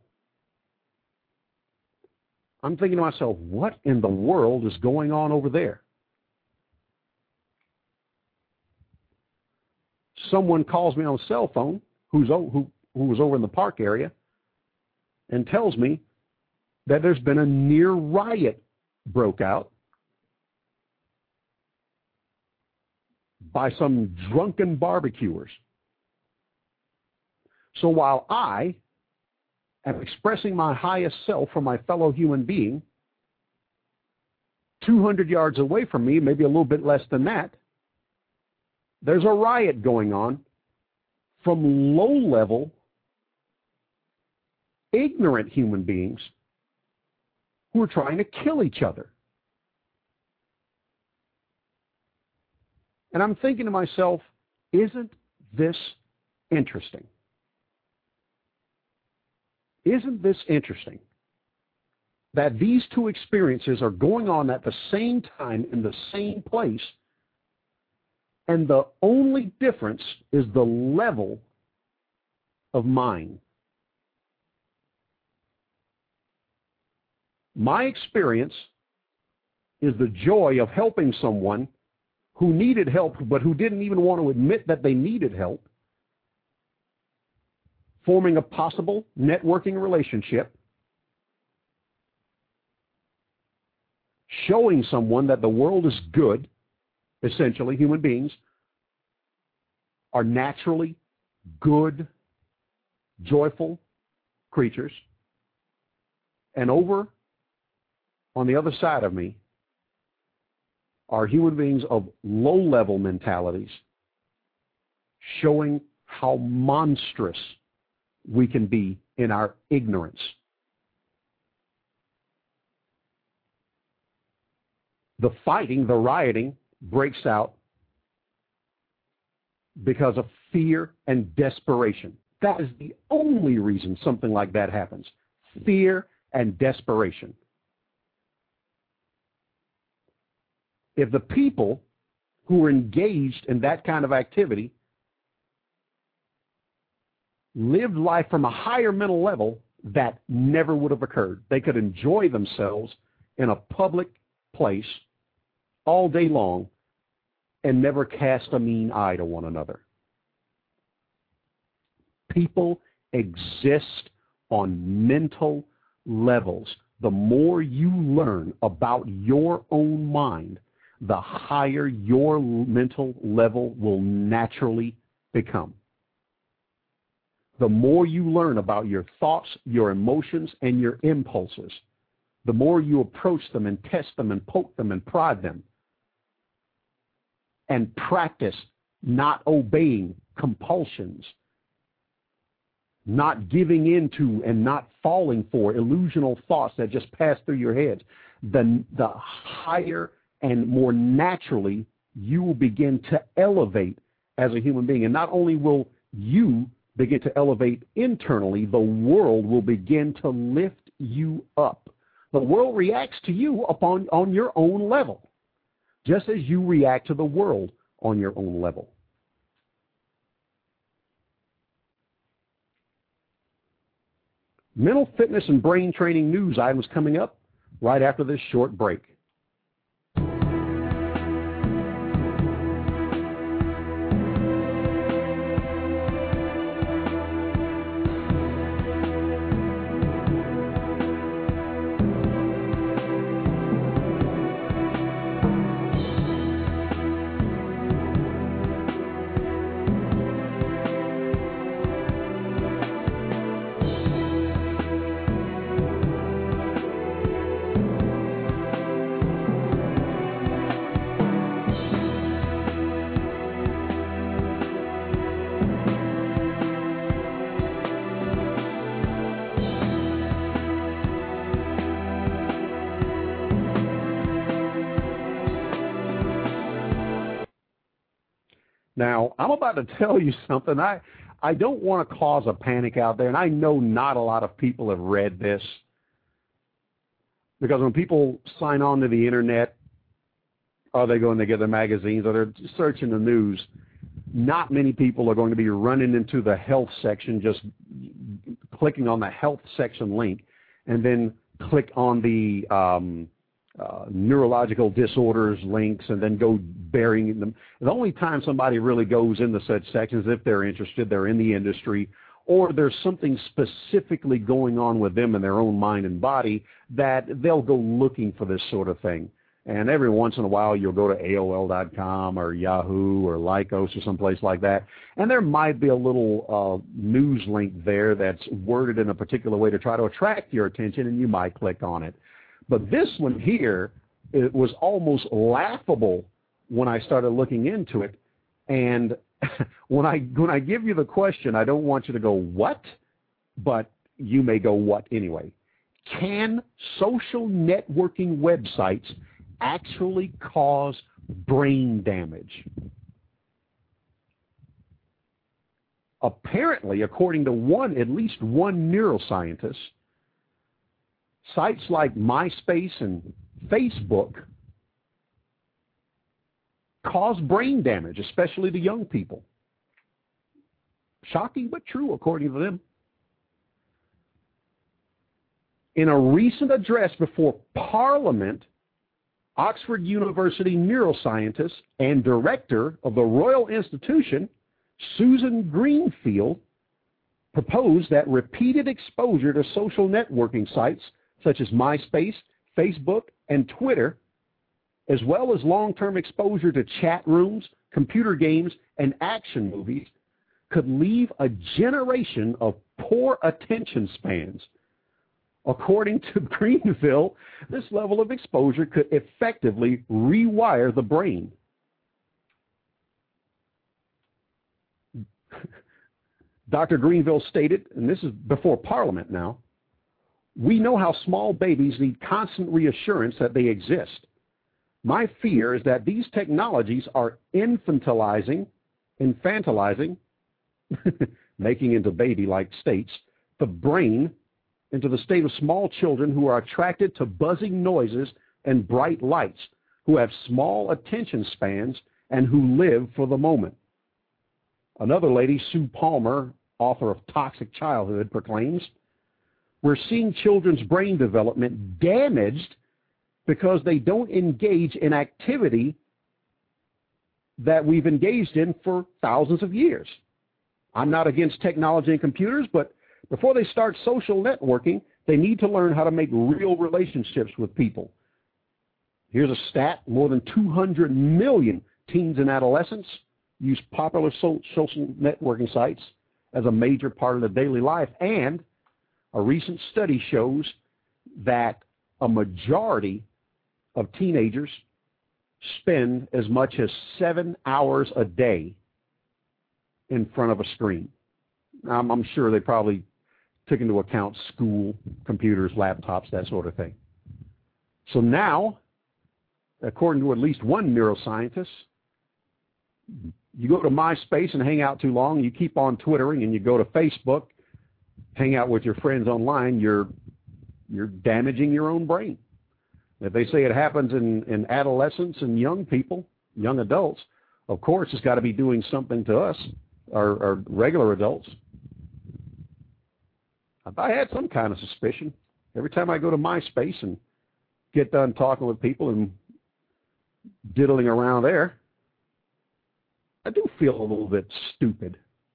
I'm thinking to myself, what in the world is going on over there? Someone calls me on a cell phone who's who, who was over in the park area and tells me that there's been a near riot broke out by some drunken barbecuers. So while I am expressing my highest self for my fellow human being, two hundred yards away from me, maybe a little bit less than that, there's a riot going on from low-level, ignorant human beings who are trying to kill each other. And I'm thinking to myself, isn't this interesting? Isn't this interesting? That these two experiences are going on at the same time in the same place, and the only difference is the level of mind. My experience is the joy of helping someone who needed help, but who didn't even want to admit that they needed help, forming a possible networking relationship, showing someone that the world is good. Essentially, human beings are naturally good, joyful creatures. And over on the other side of me are human beings of low-level mentalities, showing how monstrous we can be in our ignorance. The fighting, the rioting breaks out because of fear and desperation. That is the only reason something like that happens. Fear and desperation. If the people who are engaged in that kind of activity lived life from a higher mental level, that never would have occurred. They could enjoy themselves in a public place all day long and never cast a mean eye to one another. People exist on mental levels. The more you learn about your own mind, the higher your mental level will naturally become. The more you learn about your thoughts, your emotions, and your impulses, the more you approach them and test them and poke them and prod them, and practice not obeying compulsions, not giving into and not falling for illusional thoughts that just pass through your head, the, the higher and more naturally you will begin to elevate as a human being. And not only will you begin to elevate internally, the world will begin to lift you up. The world reacts to you upon on your own level, just as you react to the world on your own level. Mental fitness and brain training news items coming up right after this short break. Now, I'm about to tell you something. I, I don't want to cause a panic out there, and I know not a lot of people have read this, because when people sign on to the Internet, or they go and they get their magazines, or they're searching the news, not many people are going to be running into the health section, just clicking on the health section link, and then click on the um, Uh, neurological disorders links and then go burying them. The only time somebody really goes into such sections if they're interested, they're in the industry, or there's something specifically going on with them in their own mind and body that they'll go looking for this sort of thing. And every once in a while, you'll go to A O L dot com or Yahoo or Lycos or someplace like that, and there might be a little uh, news link there that's worded in a particular way to try to attract your attention, and you might click on it. But this one here, it was almost laughable when I started looking into it. And when I when I give you the question, I don't want you to go, what? But you may go, what anyway? Can social networking websites actually cause brain damage? Apparently, according to one, at least one neuroscientist, sites like MySpace and Facebook cause brain damage, especially to young people. Shocking but true, according to them. In a recent address before Parliament, Oxford University neuroscientist and director of the Royal Institution, Susan Greenfield, proposed that repeated exposure to social networking sites such as MySpace, Facebook, and Twitter, as well as long-term exposure to chat rooms, computer games, and action movies, could leave a generation of poor attention spans. According to Greenfield, this level of exposure could effectively rewire the brain. Doctor Greenfield stated, and this is before Parliament now, "We know how small babies need constant reassurance that they exist. My fear is that these technologies are infantilizing, infantilizing, making into baby-like states, the brain into the state of small children who are attracted to buzzing noises and bright lights, who have small attention spans, and who live for the moment." Another lady, Sue Palmer, author of Toxic Childhood, proclaims, "We're seeing children's brain development damaged because they don't engage in activity that we've engaged in for thousands of years. I'm not against technology and computers, but before they start social networking, they need to learn how to make real relationships with people." Here's a stat: more than two hundred million teens and adolescents use popular social networking sites as a major part of their daily life, and a recent study shows that a majority of teenagers spend as much as seven hours a day in front of a screen. I'm, I'm sure they probably took into account school, computers, laptops, that sort of thing. So now, according to at least one neuroscientist, you go to MySpace and hang out too long, you keep on Twittering, and you go to Facebook, hang out with your friends online, you're you're damaging your own brain. If they say it happens in, in adolescents and young people, young adults, of course it's got to be doing something to us, our, our regular adults. I had some kind of suspicion. Every time I go to MySpace and get done talking with people and diddling around there, I do feel a little bit stupid.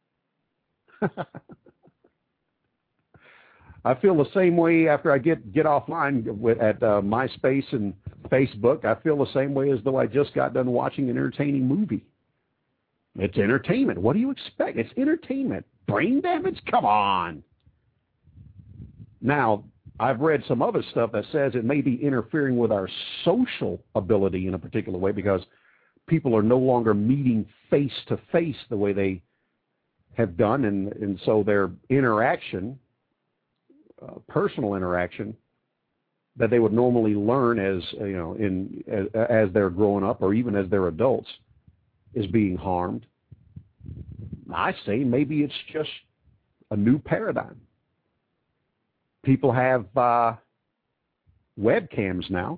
I feel the same way after I get, get offline with, at uh, MySpace and Facebook. I feel the same way as though I just got done watching an entertaining movie. It's entertainment. What do you expect? It's entertainment. Brain damage? Come on. Now, I've read some other stuff that says it may be interfering with our social ability in a particular way because people are no longer meeting face-to-face the way they have done, and, and so their interaction, uh, personal interaction, that they would normally learn as, you know, in as, as they're growing up or even as they're adults, is being harmed. I say maybe it's just a new paradigm. People have uh, webcams now,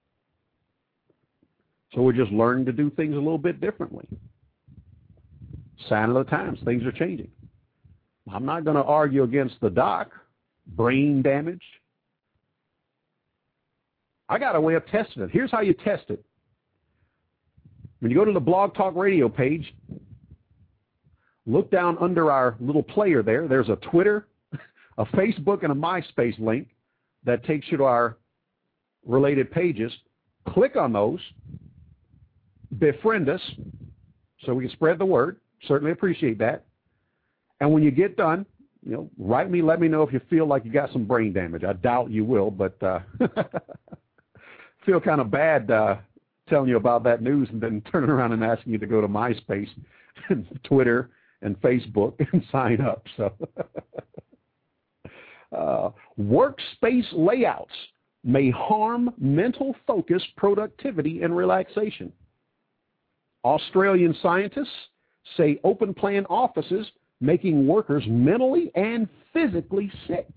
so we're just learning to do things a little bit differently. Sign of the times, things are changing. I'm not going to argue against the doc, brain damage. I got a way of testing it. Here's how you test it. When you go to the Blog Talk Radio page, look down under our little player there. There's a Twitter, a Facebook, and a MySpace link that takes you to our related pages. Click on those. Befriend us so we can spread the word. Certainly appreciate that. And when you get done, you know, write me, let me know if you feel like you got some brain damage. I doubt you will, but uh, feel kind of bad uh, telling you about that news and then turning around and asking you to go to MySpace and Twitter and Facebook and sign up. So, uh, workspace layouts may harm mental focus, productivity, and relaxation. Australian scientists say open-plan offices making workers mentally and physically sick.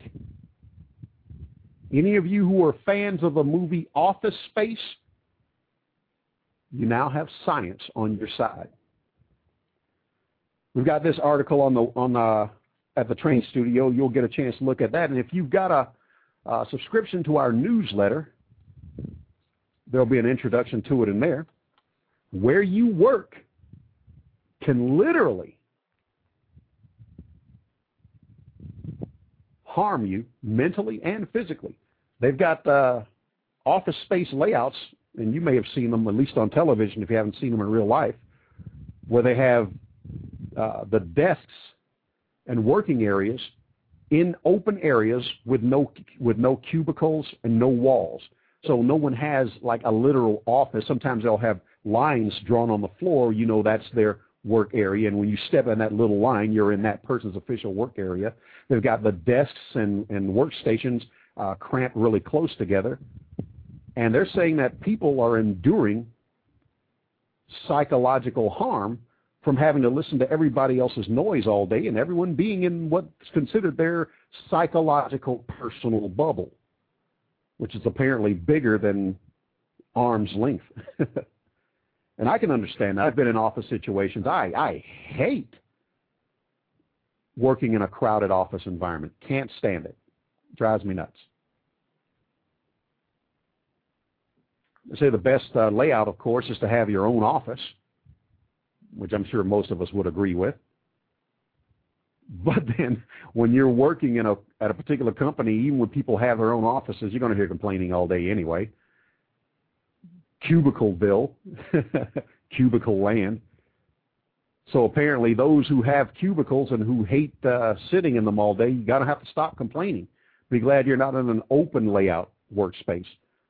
Any of you who are fans of the movie Office Space, you now have science on your side. We've got this article on the on the at the Train Studio. You'll get a chance to look at that. And if you've got a, a subscription to our newsletter, there'll be an introduction to it in there. Where you work can literally harm you mentally and physically. They've got uh, office space layouts, and you may have seen them, at least on television if you haven't seen them in real life, where they have uh, the desks and working areas in open areas with no with no cubicles and no walls. So no one has like a literal office. Sometimes they'll have lines drawn on the floor. You know that's their work area, and when you step in that little line, you're in that person's official work area. They've got the desks and, and workstations uh, cramped really close together, and they're saying that people are enduring psychological harm from having to listen to everybody else's noise all day and everyone being in what's considered their psychological personal bubble, which is apparently bigger than arm's length. And I can understand that. I've been in office situations. I, I hate working in a crowded office environment. Can't stand it. Drives me nuts. They say the best uh, layout, of course, is to have your own office, which I'm sure most of us would agree with. But then when you're working in a at a particular company, even when people have their own offices, you're going to hear complaining all day anyway. Cubicleville, cubicle land. So apparently those who have cubicles and who hate uh, sitting in them all day, you got to have to stop complaining. Be glad you're not in an open layout workspace.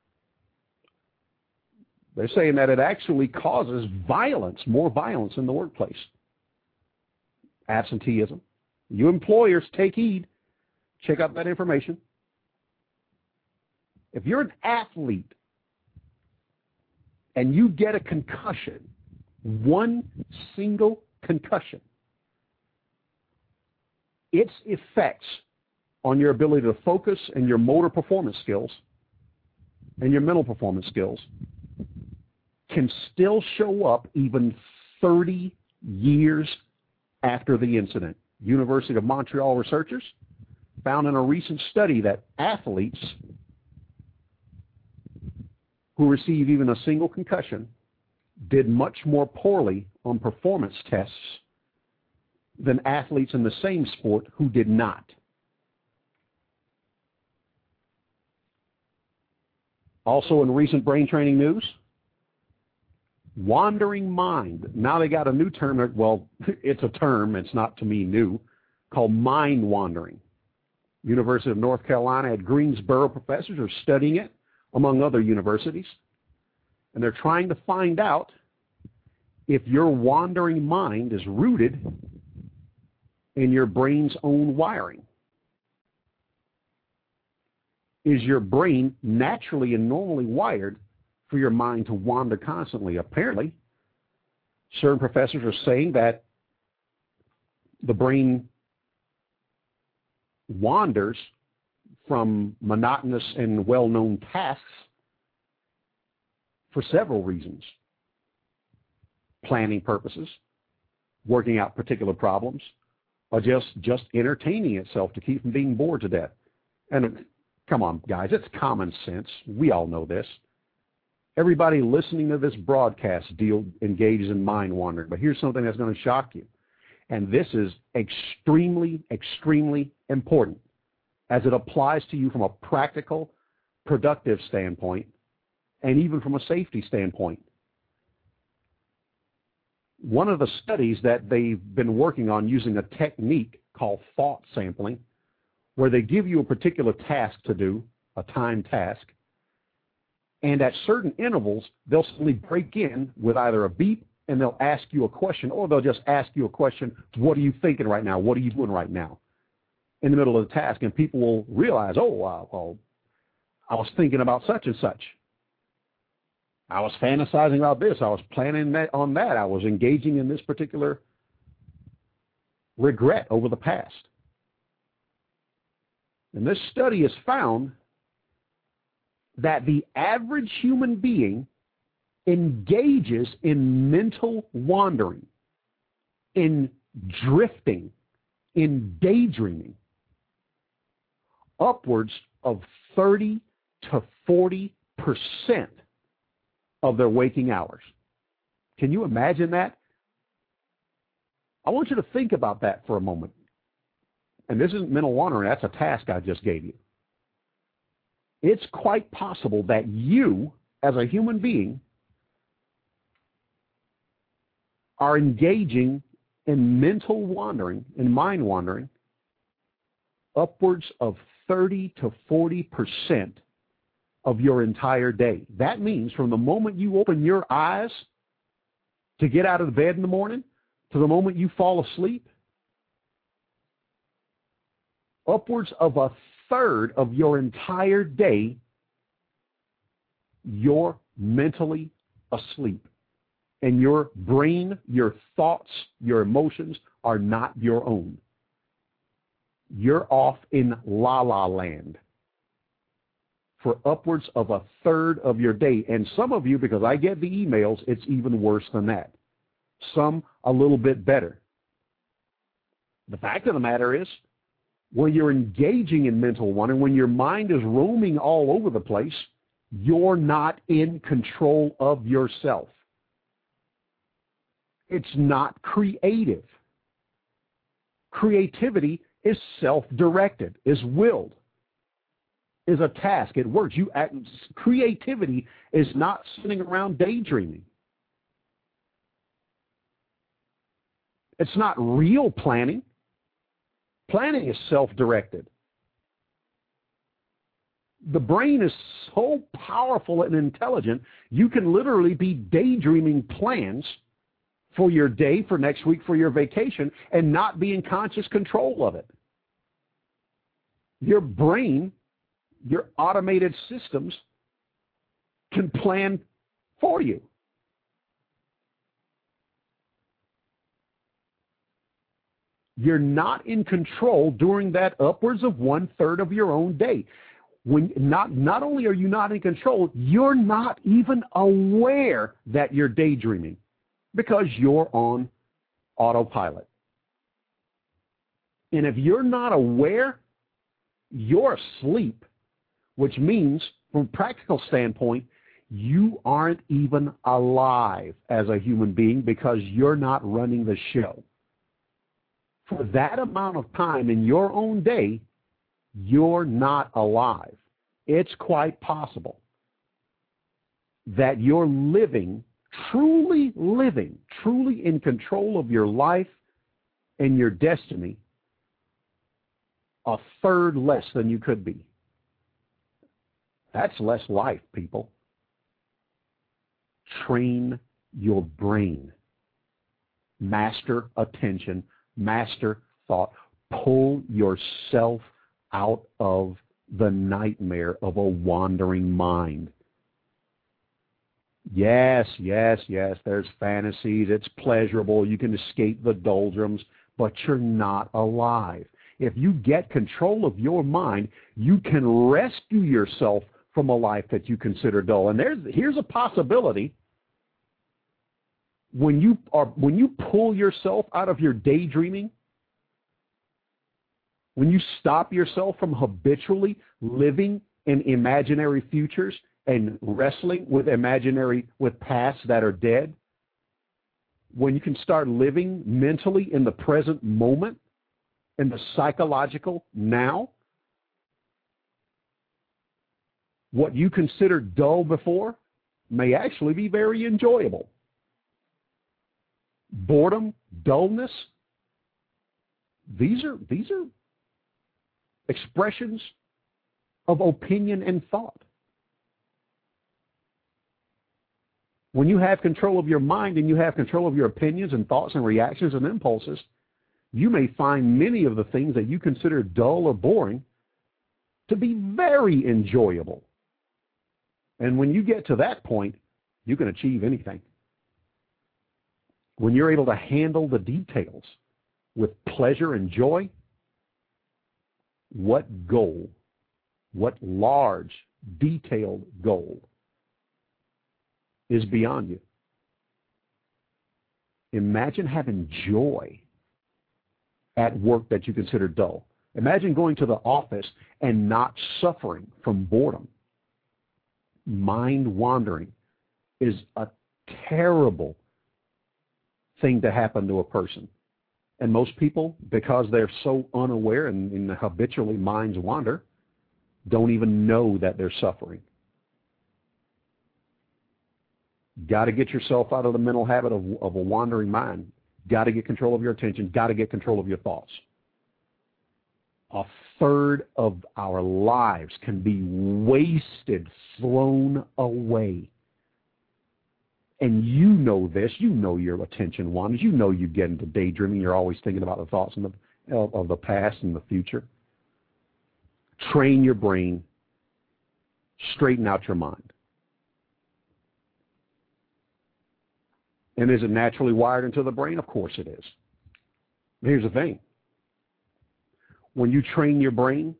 They're saying that it actually causes violence, more violence in the workplace. Absenteeism. You employers, take heed. Check out that information. If you're an athlete and you get a concussion, one single concussion, its effects on your ability to focus and your motor performance skills and your mental performance skills can still show up even thirty years after the incident. University of Montreal researchers found in a recent study that athletes who receive even a single concussion did much more poorly on performance tests than athletes in the same sport who did not. Also in recent brain training news, wandering mind. Now they got a new term, well, it's a term, it's not to me new, called mind wandering. University of North Carolina at Greensboro professors are studying it, among other universities, and they're trying to find out if your wandering mind is rooted in your brain's own wiring. Is your brain naturally and normally wired for your mind to wander constantly? Apparently, certain professors are saying that the brain wanders from monotonous and well-known tasks for several reasons. Planning purposes, working out particular problems, or just, just entertaining itself to keep from being bored to death. And come on, guys, it's common sense. We all know this. Everybody listening to this broadcast deal engages in mind wandering. But here's something that's going to shock you. And this is extremely, extremely important as it applies to you from a practical, productive standpoint, and even from a safety standpoint. One of the studies that they've been working on using a technique called thought sampling, where they give you a particular task to do, a timed task, and at certain intervals, they'll simply break in with either a beep and they'll ask you a question, or they'll just ask you a question, what are you thinking right now? What are you doing right now? In the middle of the task, and people will realize, oh, uh, well, I was thinking about such and such. I was fantasizing about this. I was planning that on that. I was engaging in this particular regret over the past. And this study has found that the average human being engages in mental wandering, in drifting, in daydreaming, upwards of thirty to forty percent of their waking hours. Can you imagine that? I want you to think about that for a moment. And this isn't mental wandering, that's a task I just gave you. It's quite possible that you, as a human being, are engaging in mental wandering, in mind wandering, upwards of thirty to forty percent of your entire day. That means from the moment you open your eyes to get out of the bed in the morning to the moment you fall asleep, upwards of a third of your entire day, you're mentally asleep. And your brain, your thoughts, your emotions are not your own. You're off in la-la land for upwards of a third of your day. And some of you, because I get the emails, it's even worse than that. Some a little bit better. The fact of the matter is, when you're engaging in mental wandering, when your mind is roaming all over the place, you're not in control of yourself. It's not creative. Creativity is self-directed, is willed, is a task. It works. You act, creativity is not sitting around daydreaming. It's not real planning. Planning is self-directed. The brain is so powerful and intelligent, you can literally be daydreaming plans for your day, for next week, for your vacation, and not be in conscious control of it. Your brain, your automated systems can plan for you. You're not in control during that upwards of one-third of your own day. When not, not only are you not in control, you're not even aware that you're daydreaming because you're on autopilot. And if you're not aware, you're asleep, which means, from a practical standpoint, you aren't even alive as a human being because you're not running the show. For that amount of time in your own day, you're not alive. It's quite possible that you're living, truly living, truly in control of your life and your destiny, a third less than you could be. That's less life, people. Train your brain. Master attention. Master thought. Pull yourself out of the nightmare of a wandering mind. Yes, yes, yes, there's fantasies. It's pleasurable. You can escape the doldrums, but you're not alive. If you get control of your mind, you can rescue yourself from a life that you consider dull. And there's here's a possibility. When you are when you pull yourself out of your daydreaming, when you stop yourself from habitually living in imaginary futures and wrestling with imaginary with pasts that are dead, when you can start living mentally in the present moment, in the psychological now, what you considered dull before may actually be very enjoyable. Boredom, dullness, these are these are expressions of opinion and thought. When you have control of your mind and you have control of your opinions and thoughts and reactions and impulses, you may find many of the things that you consider dull or boring to be very enjoyable. And when you get to that point, you can achieve anything. When you're able to handle the details with pleasure and joy, what goal, what large, detailed goal is beyond you? Imagine having joy at work that you consider dull. Imagine going to the office and not suffering from boredom. Mind wandering is a terrible thing to happen to a person. And most people, because they're so unaware and, and habitually minds wander, don't even know that they're suffering. Got to get yourself out of the mental habit of, of a wandering mind. Got to get control of your attention. Got to get control of your thoughts. A third of our lives can be wasted, thrown away. And you know this. You know your attention wanders. You know you get into daydreaming. You're always thinking about the thoughts of the, of the past and the future. Train your brain. Straighten out your mind. And is it naturally wired into the brain? Of course it is. Here's the thing. When you train your brain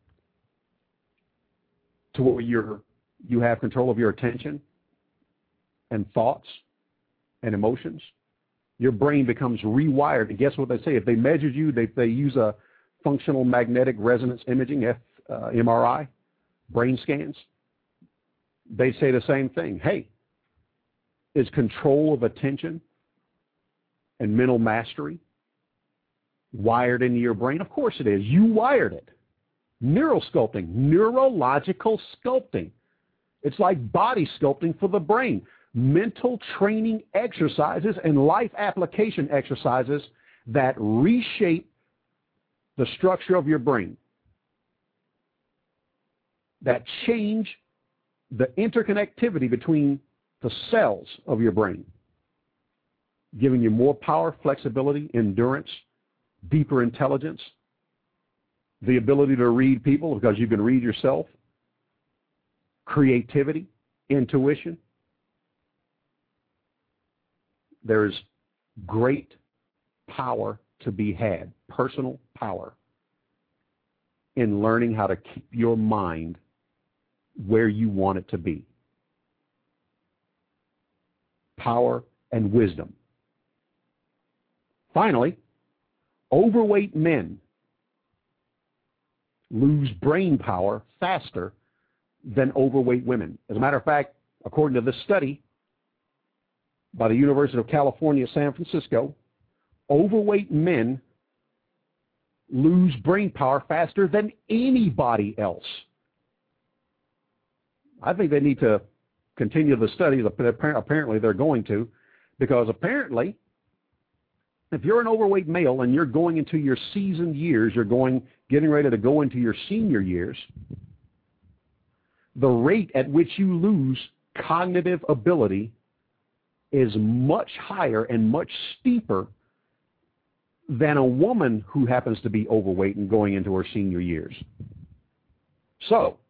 to where you're, you have control of your attention and thoughts and emotions, your brain becomes rewired. And guess what they say? If they measured you, they, they use a functional magnetic resonance imaging, F, uh, M R I, brain scans. They say the same thing. Hey, is control of attention and mental mastery wired into your brain? Of course it is. You wired it. Neural sculpting, neurological sculpting. It's like body sculpting for the brain. Mental training exercises and life application exercises that reshape the structure of your brain, that change the interconnectivity between the cells of your brain, giving you more power, flexibility, endurance, deeper intelligence, the ability to read people because you can read yourself, creativity, intuition. There's great power to be had, personal power, in learning how to keep your mind where you want it to be. Power and wisdom. Finally, overweight men lose brain power faster than overweight women. As a matter of fact, according to this study by the University of California, San Francisco, overweight men lose brain power faster than anybody else. I think they need to continue the study. Apparently they're going to, because apparently if you're an overweight male and you're going into your seasoned years, you're going, getting ready to go into your senior years, the rate at which you lose cognitive ability is much higher and much steeper than a woman who happens to be overweight and going into her senior years. So,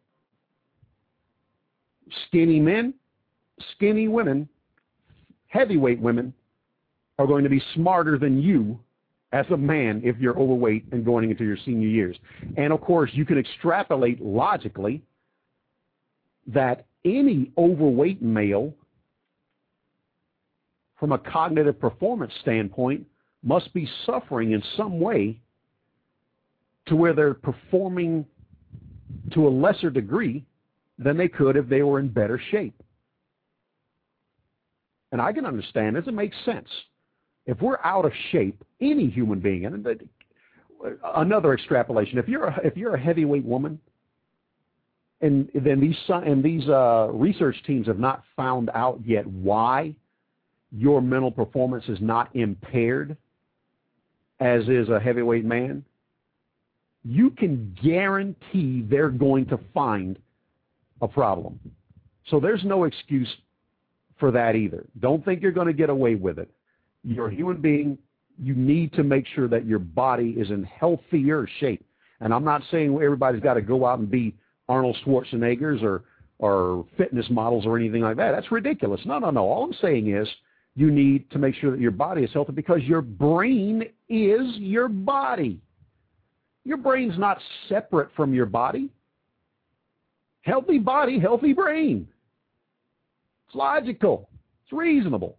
skinny men, skinny women, heavyweight women are going to be smarter than you as a man if you're overweight and going into your senior years. And of course, you can extrapolate logically that any overweight male, from a cognitive performance standpoint, must be suffering in some way to where they're performing to a lesser degree than they could if they were in better shape. And I can understand this. It makes sense. if we're out of shape, any human being, and another extrapolation, if you're a, if you're a heavyweight woman, and then these and these uh, research teams have not found out yet why your mental performance is not impaired, as is a heavyweight man, you can guarantee they're going to find a problem. So there's no excuse for that either. Don't think you're going to get away with it. You're a human being. You need to make sure that your body is in healthier shape. And I'm not saying everybody's got to go out and be Arnold Schwarzeneggers or, or fitness models or anything like that. That's ridiculous. No, no, no. All I'm saying is you need to make sure that your body is healthy because your brain is your body. Your brain's not separate from your body. Healthy body, healthy brain. It's logical. It's reasonable.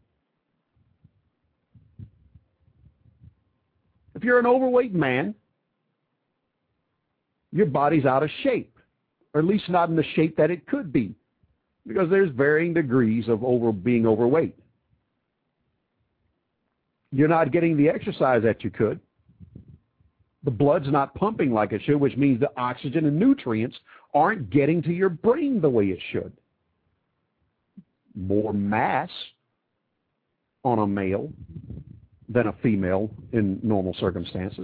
If you're an overweight man, your body's out of shape, or at least not in the shape that it could be, because there's varying degrees of over being overweight. You're not getting the exercise that you could. The blood's not pumping like it should, which means the oxygen and nutrients aren't getting to your brain the way it should. More mass on a male than a female in normal circumstances.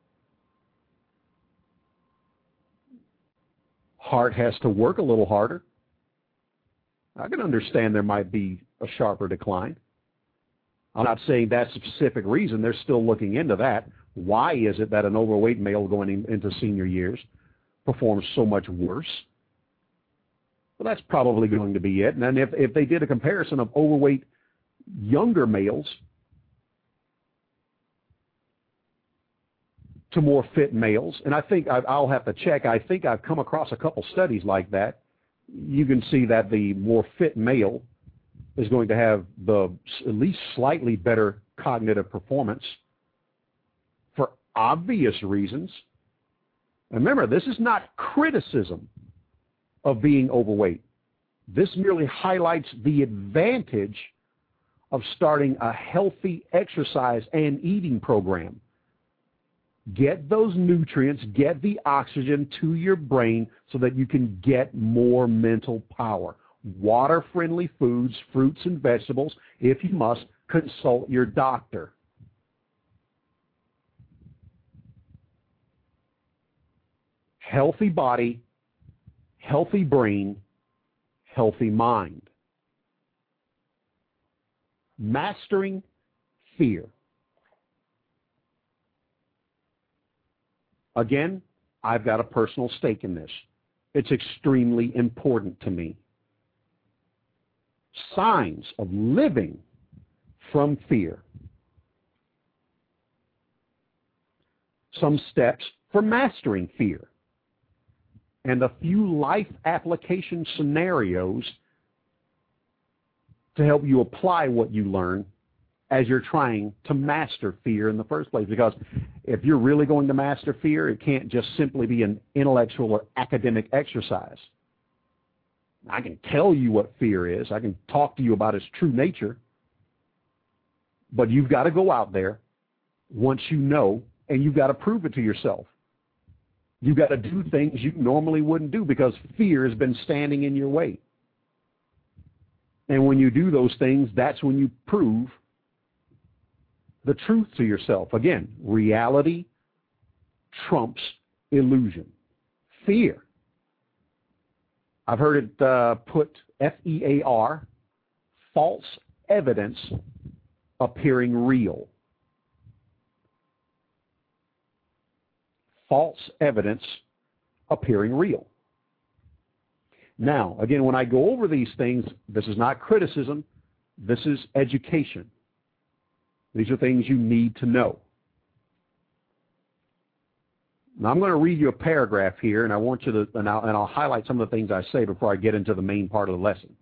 Heart has to work a little harder. I can understand there might be a sharper decline. I'm not saying that's a specific reason. They're still looking into that. Why is it that an overweight male going in, into senior years performs so much worse? Well, that's probably going to be it. And then if, if they did a comparison of overweight younger males to more fit males, and I think I, I'll have to check. I think I've come across a couple studies like that. You can see that the more fit male is going to have the at least slightly better cognitive performance for obvious reasons. And remember, this is not criticism of being overweight. This merely highlights the advantage of starting a healthy exercise and eating program. Get those nutrients, get the oxygen to your brain so that you can get more mental power. Water-friendly foods, fruits and vegetables. If you must, consult your doctor. Healthy body, healthy brain, healthy mind. Mastering fear. Again, I've got a personal stake in this. It's extremely important to me. Signs of living from fear. Some steps for mastering fear. And a few life application scenarios to help you apply what you learn as you're trying to master fear in the first place. Because if you're really going to master fear, it can't just simply be an intellectual or academic exercise. I can tell you what fear is. I can talk to you about its true nature. But you've got to go out there once you know, and you've got to prove it to yourself. You've got to do things you normally wouldn't do because fear has been standing in your way. And when you do those things, that's when you prove the truth to yourself. Again, reality trumps illusion. Fear. I've heard it uh, put F E A R, false evidence appearing real. False evidence appearing real. Now, again, when I go over these things, this is not criticism. This is education. These are things you need to know. Now, I'm going to read you a paragraph here, and I want you to, and I'll, and I'll highlight some of the things I say before I get into the main part of the lesson.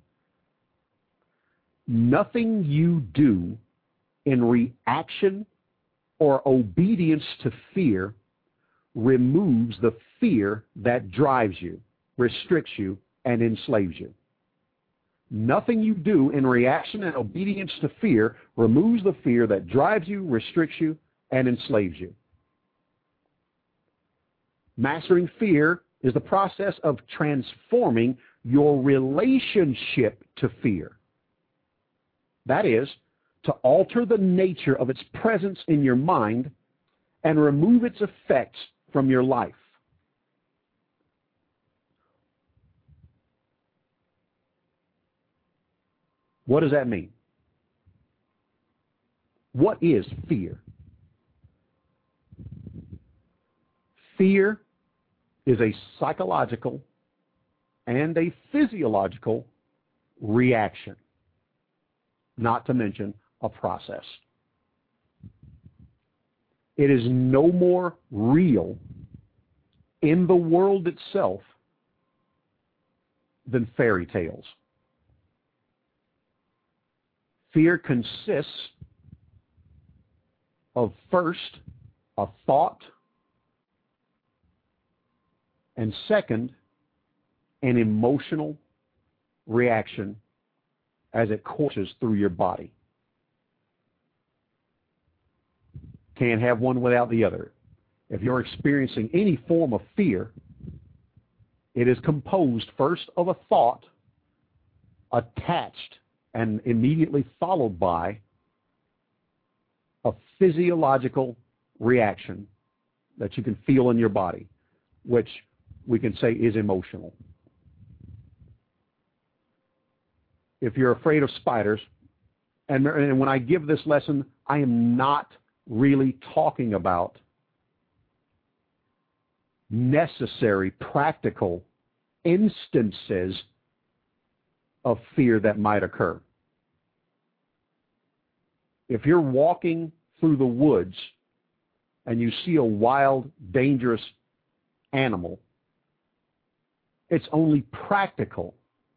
Nothing you do in reaction or obedience to fear removes the fear that drives you, restricts you, and enslaves you. Nothing you do in reaction and obedience to fear removes the fear that drives you, restricts you, and enslaves you. Mastering fear is the process of transforming your relationship to fear. That is, to alter the nature of its presence in your mind and remove its effects from your life. What does that mean? What is fear? Fear is a psychological and a physiological reaction, not to mention a process. It is no more real in the world itself than fairy tales. Fear consists of, first, a thought, and second, an emotional reaction as it courses through your body. Can't have one without the other. If you're experiencing any form of fear, it is composed first of a thought, attached and immediately followed by a physiological reaction that you can feel in your body, which we can say is emotional. If you're afraid of spiders, and, and when I give this lesson, I am not really talking about necessary, practical instances of fear that might occur. If you're walking through the woods and you see a wild, dangerous animal, it's only practical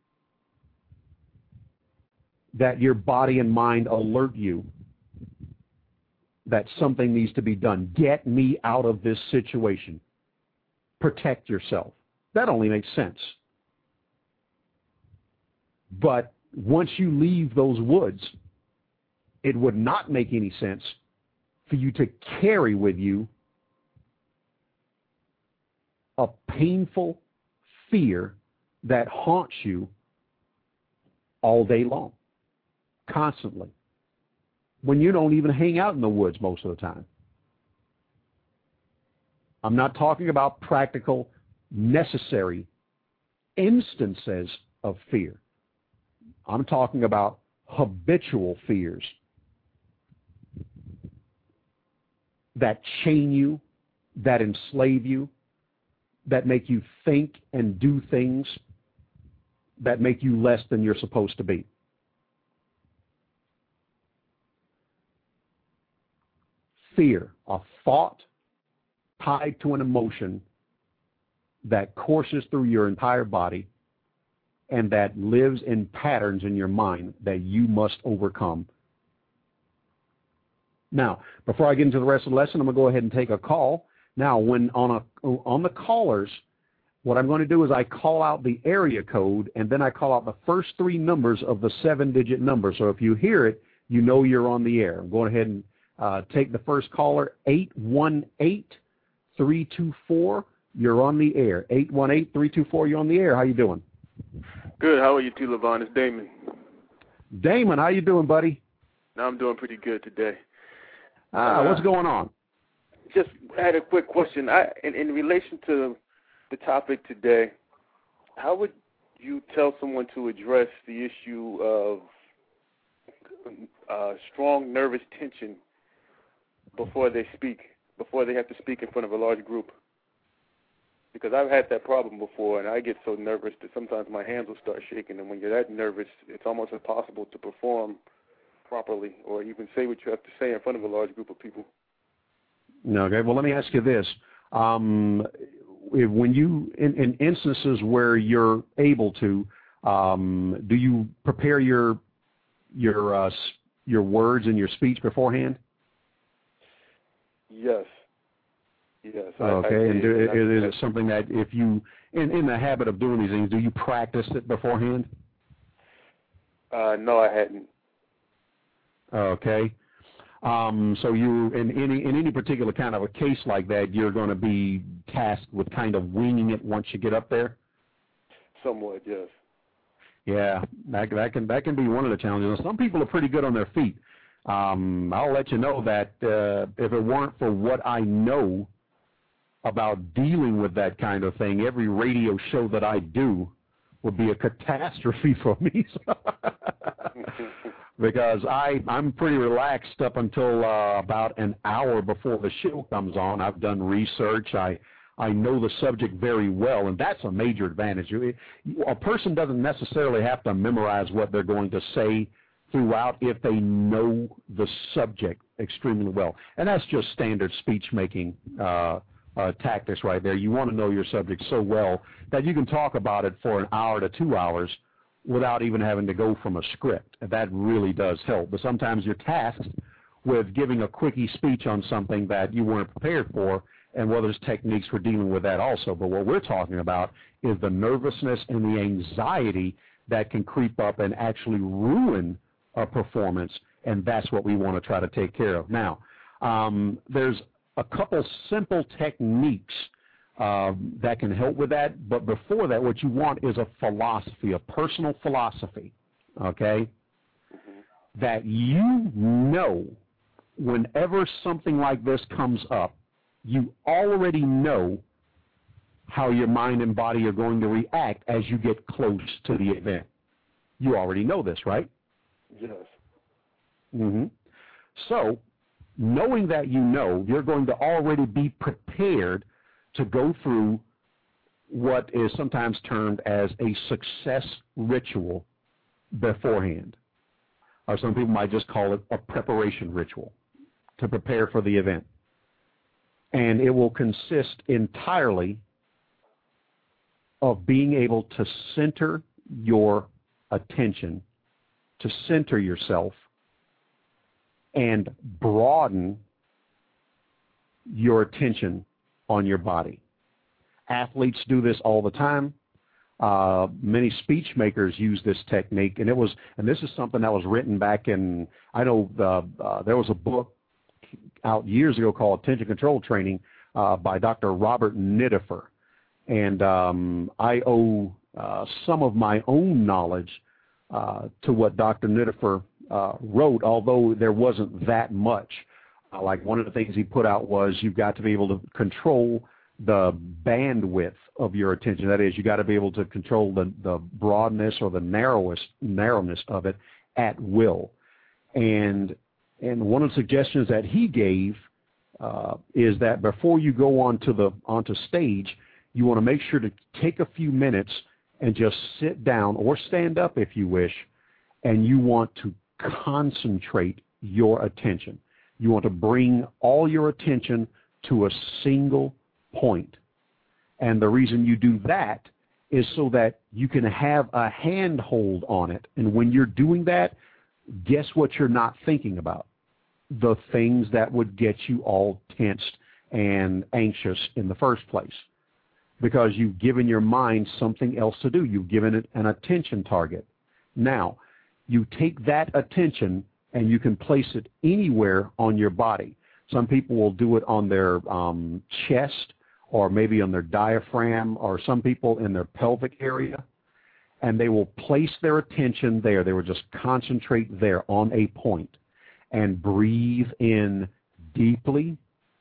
that your body and mind alert you that something needs to be done. Get me out of this situation. Protect yourself. That only makes sense. But once you leave those woods, it would not make any sense for you to carry with you a painful fear that haunts you all day long, constantly, when you don't even hang out in the woods most of the time. I'm not talking about practical, necessary instances of fear. I'm talking about habitual fears that chain you, that enslave you, that make you think and do things that make you less than you're supposed to be. Fear, a thought tied to an emotion that courses through your entire body and that lives in patterns in your mind that you must overcome. Now, before I get into the rest of the lesson, I'm going to go ahead and take a call. Now, when on a on the callers, what I'm going to do is I call out the area code, and then I call out the first three numbers of the seven-digit number. So if you hear it, you know you're on the air. I'm going ahead and uh, take the first caller, eight one eight, three two four. You're on the air. eight one eight, three two four, you're on the air. How you doing? Good. How are you too, Levon? It's Damon. Damon, how you doing, buddy? No, I'm doing pretty good today. Ah, uh, what's going on? Just had a quick question. I, in, in relation to the topic today, how would you tell someone to address the issue of uh, strong nervous tension before they speak, before they have to speak in front of a large group? Because I've had that problem before, and I get so nervous that sometimes my hands will start shaking, and when you're that nervous, it's almost impossible to perform properly or even say what you have to say in front of a large group of people. Okay, well, let me ask you this. Um, when you, in, in instances where you're able to, um, do you prepare your your uh, your words and your speech beforehand? Yes. Yes. Okay, I, I and do, and is it something that if you, in, in the habit of doing these things, do you practice it beforehand? Uh, no, I hadn't. Okay. Um, so you, in any in any particular kind of a case like that, you're going to be tasked with kind of winging it once you get up there? Somewhat, yes. Yeah, that, that can that can be one of the challenges. Some people are pretty good on their feet. Um, I'll let you know that uh, if it weren't for what I know about dealing with that kind of thing, every radio show that I do would be a catastrophe for me. Because I, I'm pretty relaxed up until uh, about an hour before the show comes on. I've done research. I I know the subject very well, and that's a major advantage. A person doesn't necessarily have to memorize what they're going to say throughout if they know the subject extremely well. And that's just standard speech-making uh, uh, tactics right there. You want to know your subject so well that you can talk about it for an hour to two hours without even having to go from a script. That really does help. But sometimes you're tasked with giving a quickie speech on something that you weren't prepared for, and well, there's techniques for dealing with that also. But what we're talking about is the nervousness and the anxiety that can creep up and actually ruin a performance, and that's what we want to try to take care of. Now, um, there's a couple simple techniques Um, that can help with that, but before that, what you want is a philosophy, a personal philosophy, okay, mm-hmm. that you know whenever something like this comes up, you already know how your mind and body are going to react as you get close to the event. You already know this, right? Yes. Mm-hmm. So, knowing that you know, you're going to already be prepared to go through what is sometimes termed as a success ritual beforehand. Or some people might just call it a preparation ritual to prepare for the event. And it will consist entirely of being able to center your attention, to center yourself, and broaden your attention on your body. Athletes do this all the time. Uh, many speech makers use this technique, and it was, and this is something that was written back in, I know the, uh, there was a book out years ago called Attention Control Training uh, by Doctor Robert Nittifer, and um, I owe uh, some of my own knowledge uh, to what Doctor Nittifer uh, wrote, although there wasn't that much. Uh, like one of the things he put out was you've got to be able to control the bandwidth of your attention. That is, you got to be able to control the, the broadness or the narrowest narrowness of it at will. And and one of the suggestions that he gave uh, is that before you go onto the onto stage, you want to make sure to take a few minutes and just sit down or stand up if you wish, and you want to concentrate your attention. You want to bring all your attention to a single point. And the reason you do that is so that you can have a handhold on it. And when you're doing that, guess what you're not thinking about? The things that would get you all tensed and anxious in the first place. Because you've given your mind something else to do. You've given it an attention target. Now, you take that attention and you can place it anywhere on your body. Some people will do it on their um, chest or maybe on their diaphragm, or some people in their pelvic area, and they will place their attention there. They will just concentrate there on a point and breathe in deeply,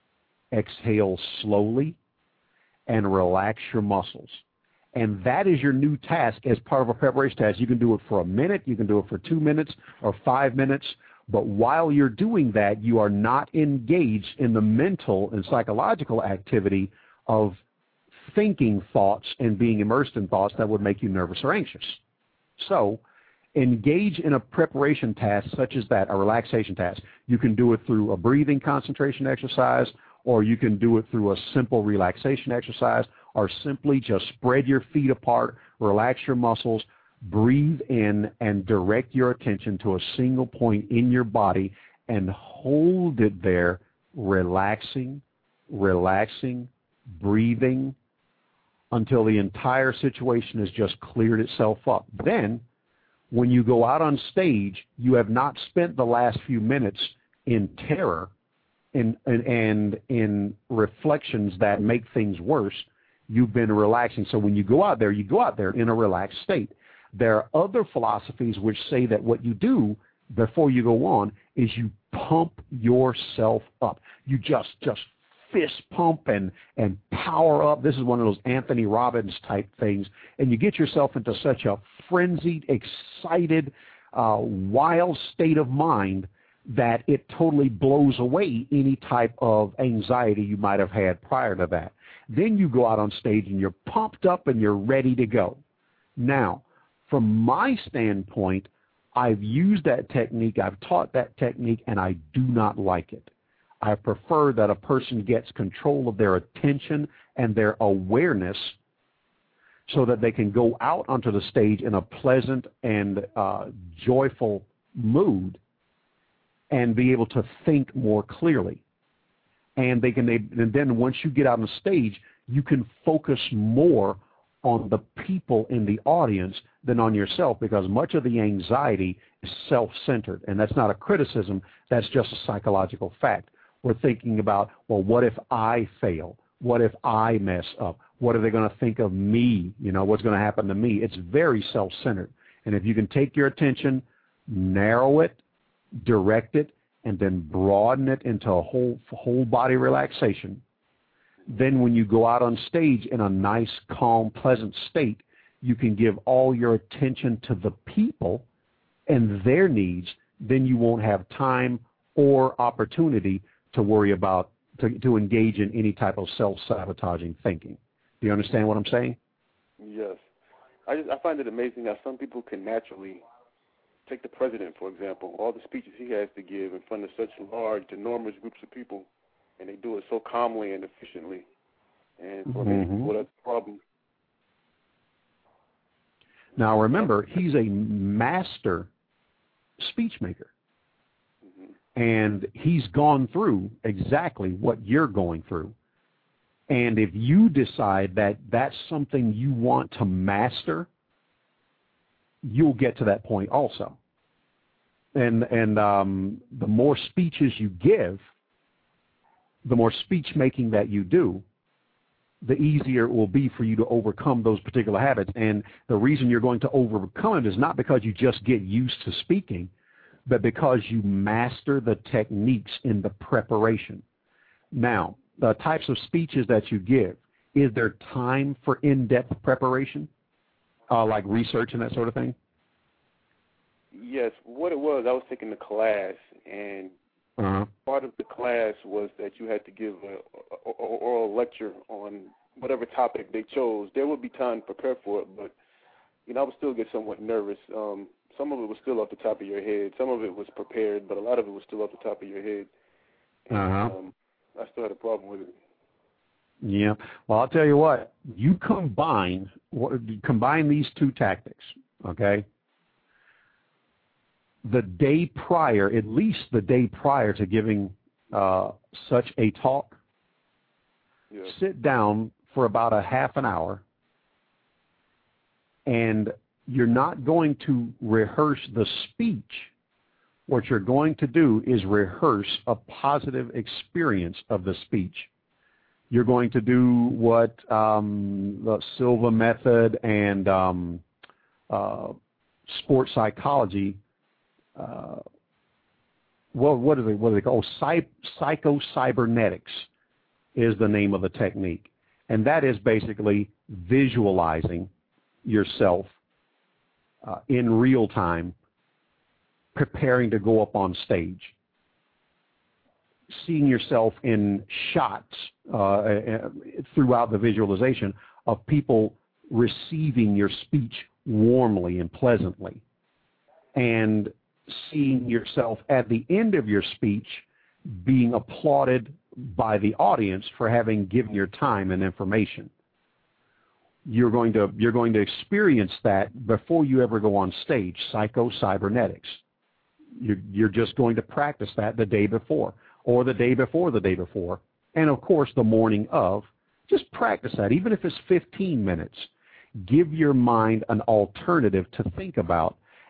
exhale slowly, and relax your muscles. And that is your new task as part of a preparation task. You can do it for a minute, you can do it for two minutes or five minutes, but while you're doing that, you are not engaged in the mental and psychological activity of thinking thoughts and being immersed in thoughts that would make you nervous or anxious. So engage in a preparation task such as that, a relaxation task. You can do it through a breathing concentration exercise, or you can do it through a simple relaxation exercise, or simply just spread your feet apart, relax your muscles, breathe in, and direct your attention to a single point in your body and hold it there, relaxing, relaxing, breathing, until the entire situation has just cleared itself up. Then, When you go out on stage, you have not spent the last few minutes in terror and, and, and in reflections that make things worse. You've been relaxing. So when you go out there, you go out there in a relaxed state. There are other philosophies which say that what you do before you go on is you pump yourself up. You just just fist pump and, and power up. This is one of those Anthony Robbins type things. And you get yourself into such a frenzied, excited, uh, wild state of mind that it totally blows away any type of anxiety you might have had prior to that. Then you go out on stage and you're pumped up and you're ready to go. Now, from my standpoint, I've used that technique, I've taught that technique, and I do not like it. I prefer that a person gets control of their attention and their awareness so that they can go out onto the stage in a pleasant and uh, joyful mood and be able to think more clearly. And they can, they, and then once you get out on stage, you can focus more on the people in the audience than on yourself, because much of the anxiety is self-centered. And that's not a criticism, that's just a psychological fact. We're thinking about, well, what if I fail? What if I mess up? What are they going to think of me? You know, what's going to happen to me? It's very self-centered. And if you can take your attention, narrow it, direct it, and then broaden it into a whole whole body relaxation, then when you go out on stage in a nice, calm, pleasant state, you can give all your attention to the people and their needs. Then you won't have time or opportunity to worry about, to, to engage in any type of self-sabotaging thinking. Do you understand what I'm saying? Yes. I just, I find it amazing how some people can naturally, take the president, for example, all the speeches he has to give in front of such large, enormous groups of people, and they do it so calmly and efficiently. And for many people, that's a problem. Now, remember, he's a master speech maker. Mm-hmm. And he's gone through exactly what you're going through. And if you decide that that's something you want to master, you'll get to that point also. And, and um, the more speeches you give, the more speech making that you do, the easier it will be for you to overcome those particular habits. And the reason you're going to overcome it is not because you just get used to speaking, but because you master the techniques in the preparation. Now, the types of speeches that you give, is there time for in-depth preparation, uh, like research and that sort of thing? Yes. What it was, I was taking a class, and Uh-huh. part of the class was that you had to give an oral lecture on whatever topic they chose. There would be time to prepare for it, but, you know, I would still get somewhat nervous. Um, some of it was still off the top of your head. Some of it was prepared, but a lot of it was still off the top of your head. And, uh-huh. um, I still had a problem with it. Yeah. Well, I'll tell you what. You combine combine these two tactics, okay? The day prior, at least the day prior to giving uh, such a talk, yeah. sit down for about a half an hour, and you're not going to rehearse the speech. What you're going to do is rehearse a positive experience of the speech. You're going to do what um, the Silva method and um, uh, sports psychology Uh, well, what do they what do they call? Oh, psych, psycho-cybernetics is the name of the technique, and that is basically visualizing yourself uh, in real time, preparing to go up on stage, seeing yourself in shots uh, throughout the visualization of people receiving your speech warmly and pleasantly, and seeing yourself at the end of your speech being applauded by the audience for having given your time and information. You're going to you're going to experience that before you ever go on stage, psycho-cybernetics. You're, you're just going to practice that the day before, or the day before the day before, and of course the morning of. Just practice that, even if it's fifteen minutes. Give your mind an alternative to think about,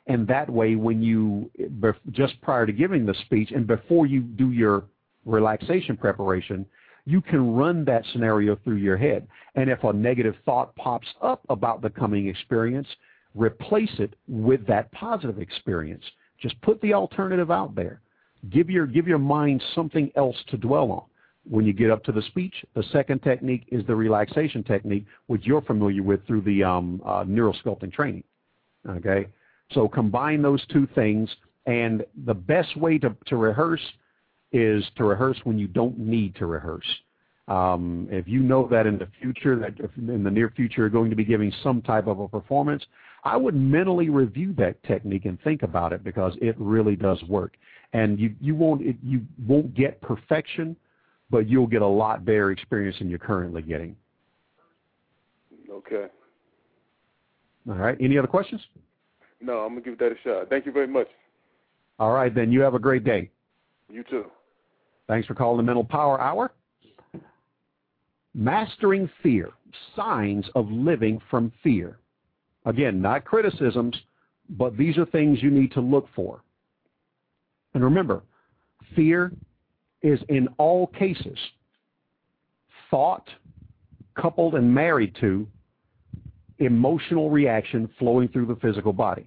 And that way, when you, just prior to giving the speech and before you do your relaxation preparation, you can run that scenario through your head. And if a negative thought pops up about the coming experience, replace it with that positive experience. Just put the alternative out there. Give your, give your mind something else to dwell on. When you get up to the speech, the second technique is the relaxation technique, which you're familiar with through the um, uh, neurosculpting training. Okay? So combine those two things, and the best way to, to rehearse is to rehearse when you don't need to rehearse. Um, if you know that in the future, that if in the near future you're going to be giving some type of a performance, I would mentally review that technique and think about it, because it really does work. And you, you won't it, you won't get perfection, but you'll get a lot better experience than you're currently getting. Okay. All right. Any other questions? No, I'm going to give that a shot. Thank you very much. All right, then. You have a great day. You too. Thanks for calling the Mental Power Hour. Mastering fear, signs of living from fear. Again, not criticisms, but these are things you need to look for. And remember, fear is in all cases thought coupled and married to emotional reaction flowing through the physical body.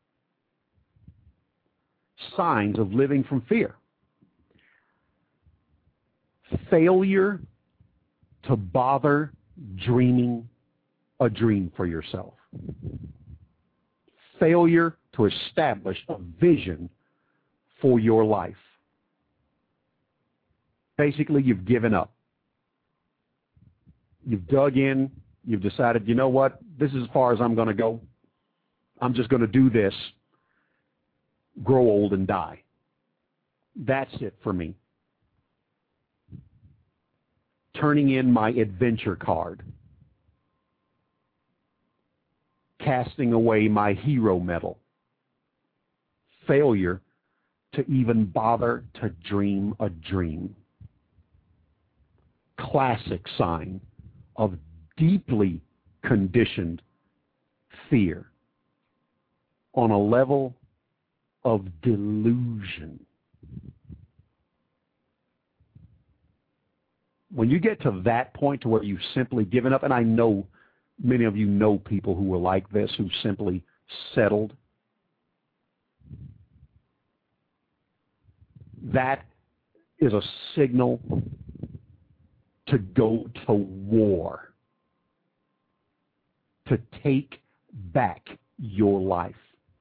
Signs of living from fear. Failure to bother dreaming a dream for yourself. Failure to establish a vision for your life. Basically, you've given up. You've dug in. You've decided, you know what, this is as far as I'm going to go. I'm just going to do this, grow old and die. That's it for me. Turning in my adventure card. Casting away my hero medal. Failure to even bother to dream a dream. Classic sign of deeply conditioned fear on a level of delusion. When you get to that point to where you've simply given up, and I know many of you know people who were like this, who simply settled, that is a signal to go to war, to take back your life.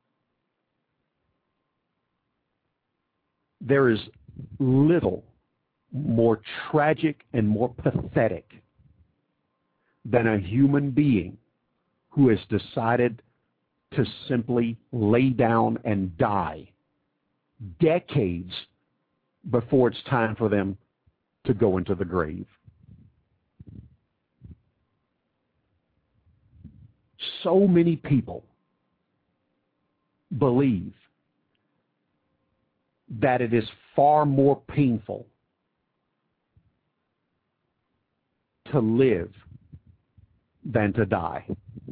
There is little more tragic and more pathetic than a human being who has decided to simply lay down and die decades before it's time for them to go into the grave. So many people believe that it is far more painful to live than to die.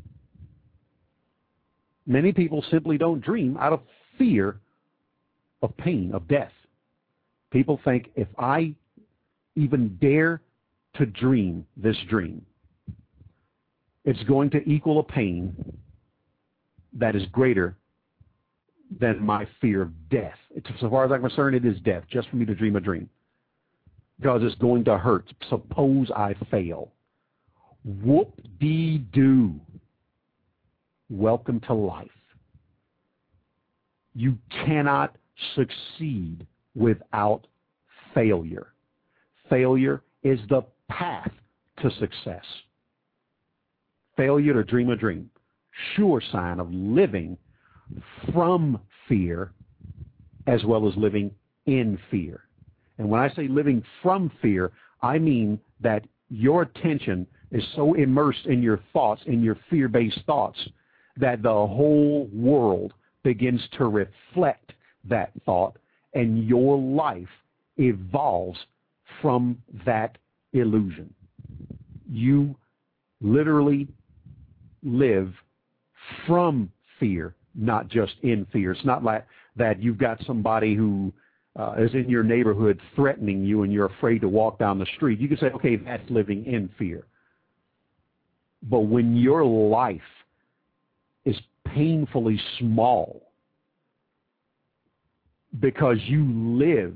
Many people simply don't dream out of fear of pain, of death. People think, if I even dare to dream this dream, it's going to equal a pain that is greater than my fear of death. It's, so far as I'm concerned, it is death, just for me to dream a dream. Because it's going to hurt. Suppose I fail. Whoop-dee-doo. Welcome to life. You cannot succeed without failure. Failure is the path to success. Failure to dream a dream. Sure sign of living from fear as well as living in fear. And when I say living from fear, I mean that your attention is so immersed in your thoughts, in your fear-based thoughts, that the whole world begins to reflect that thought, and your life evolves from that illusion. You literally live from fear, not just in fear. It's not like that you've got somebody who uh, is in your neighborhood threatening you and you're afraid to walk down the street. You can say, okay, that's living in fear. But when your life is painfully small because you live,